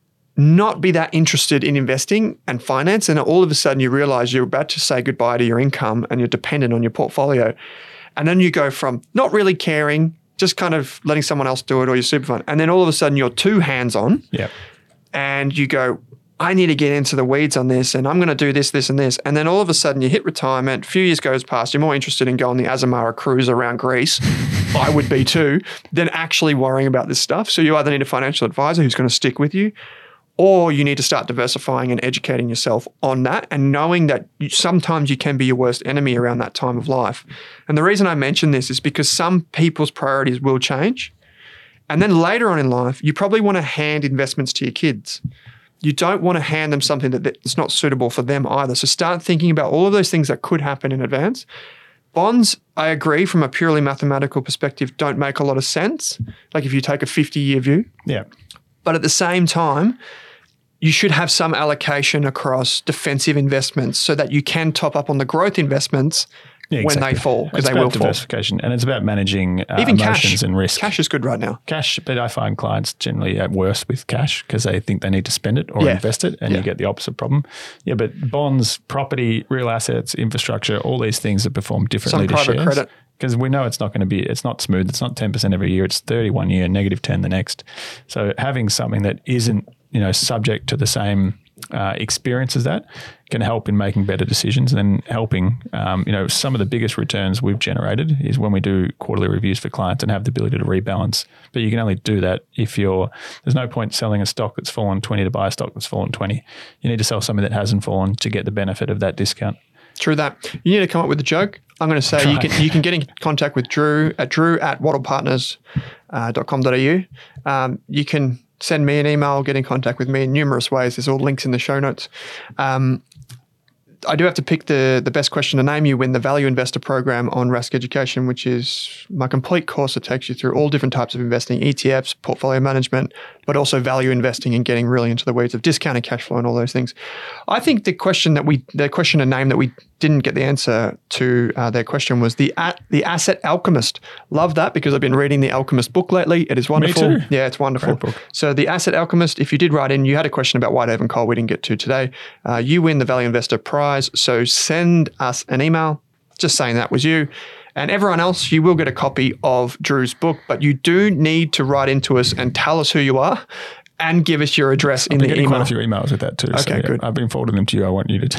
not be that interested in investing and finance, and all of a sudden you realize you're about to say goodbye to your income and you're dependent on your portfolio. And then you go from not really caring, just kind of letting someone else do it or your super fund, and then all of a sudden you're too hands-on. Yeah. And you go, I need to get into the weeds on this and I'm going to do this, this and this. And then all of a sudden you hit retirement, a few years goes past, you're more interested in going the Azamara cruise around Greece, I would be too, than actually worrying about this stuff. So you either need a financial advisor who's going to stick with you, or you need to start diversifying and educating yourself on that and knowing that you, sometimes you can be your worst enemy around that time of life. And the reason I mention this is because some people's priorities will change. And then later on in life, you probably want to hand investments to your kids. You don't want to hand them something that, that's not suitable for them either. So start thinking about all of those things that could happen in advance. Bonds, I agree, from a purely mathematical perspective, don't make a lot of sense. Like if you take a fifty-year view. Yeah. But at the same time, you should have some allocation across defensive investments so that you can top up on the growth investments Yeah, when exactly. they fall, because It's they about will fall. diversification, and it's about managing uh, Even emotions cash and risk. Cash is good right now. Cash, but I find clients generally are worse with cash because they think they need to spend it or Yeah. invest it, and Yeah. you get the opposite problem. Yeah, but bonds, property, real assets, infrastructure, all these things that perform differently Some to private shares. credit. Because we know it's not going to be, it's not smooth. It's not ten percent every year. It's thirty one year, negative ten the next. So having something that isn't, you know, subject to the same uh, experience as that can help in making better decisions, and then helping, um, you know, some of the biggest returns we've generated is when we do quarterly reviews for clients and have the ability to rebalance. But you can only do that if you're, there's no point selling a stock that's fallen twenty to buy a stock that's fallen twenty. You need to sell something that hasn't fallen to get the benefit of that discount. True that. You need to come up with a joke. I'm going to say you can you can get in contact with Drew at drew at wattlepartners dot com dot a u. Um, you can send me an email, get in contact with me in numerous ways. There's all links in the show notes. Um, I do have to pick the, the best question to name. You win the Value Investor Program on Rask Education, which is my complete course that takes you through all different types of investing, E T Fs, portfolio management, but also value investing and getting really into the weeds of discounted cash flow and all those things. I think the question that we, the question and name that we didn't get the answer to uh, their question was the at, the Asset Alchemist. Love that because I've been reading the Alchemist book lately. It is wonderful. Me too. Yeah, it's wonderful. Great book. So the Asset Alchemist, if you did write in, you had a question about Whitehaven Coal we didn't get to today. Uh, you win the Value Investor Prize. So send us an email just saying that was you. And everyone else, you will get a copy of Drew's book, but you do need to write into us and tell us who you are and give us your address in I've been the getting email. quite a few emails with that too. Okay, so, yeah, good. I've been forwarding them to you. I want you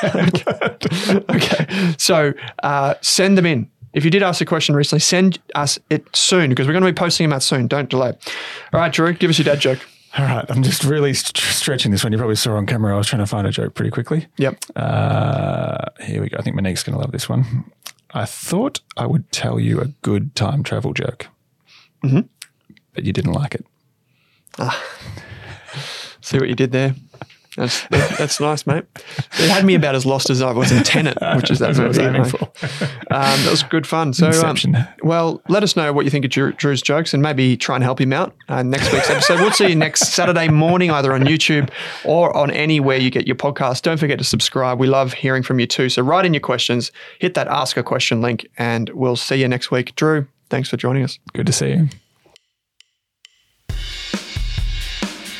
to. Okay. So uh, send them in. If you did ask a question recently, send us it soon because we're going to be posting them out soon. Don't delay. All right, Drew, give us your dad joke. All right. I'm just really st- stretching this one. You probably saw on camera. I was trying to find a joke pretty quickly. Yep. Uh, here we go. I think Monique's going to love this one. I thought I would tell you a good time travel joke, mm-hmm. but you didn't like it. Ah. See what you did there? That's that's nice, mate. It had me about as lost as I was in Tenet, which is that That's what I was movie. aiming Like, for. um, that was good fun. So, um, Inception. well, let us know what you think of Drew, Drew's jokes and maybe try and help him out uh, next week's episode. We'll see you next Saturday morning, either on YouTube or on anywhere you get your podcast. Don't forget to subscribe. We love hearing from you too. So write in your questions, hit that Ask a Question link, and we'll see you next week. Drew, thanks for joining us. Good to see you.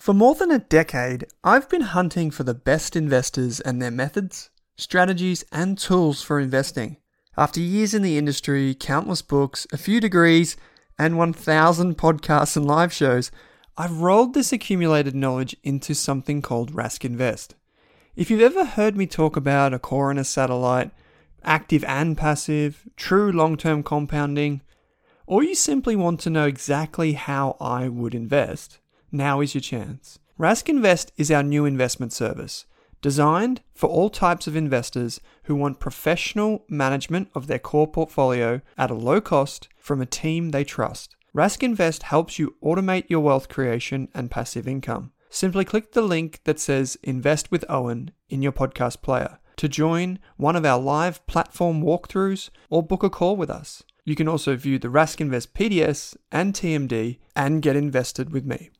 For more than a decade, I've been hunting for the best investors and their methods, strategies, and tools for investing. After years in the industry, countless books, a few degrees, and one thousand podcasts and live shows, I've rolled this accumulated knowledge into something called Rask Invest. If you've ever heard me talk about a core and a satellite, active and passive, true long-term compounding, or you simply want to know exactly how I would invest, now is your chance. Rask Invest is our new investment service, designed for all types of investors who want professional management of their core portfolio at a low cost from a team they trust. Rask Invest helps you automate your wealth creation and passive income. Simply click the link that says Invest with Owen in your podcast player to join one of our live platform walkthroughs or book a call with us. You can also view the Rask Invest P D S and T M D and get invested with me.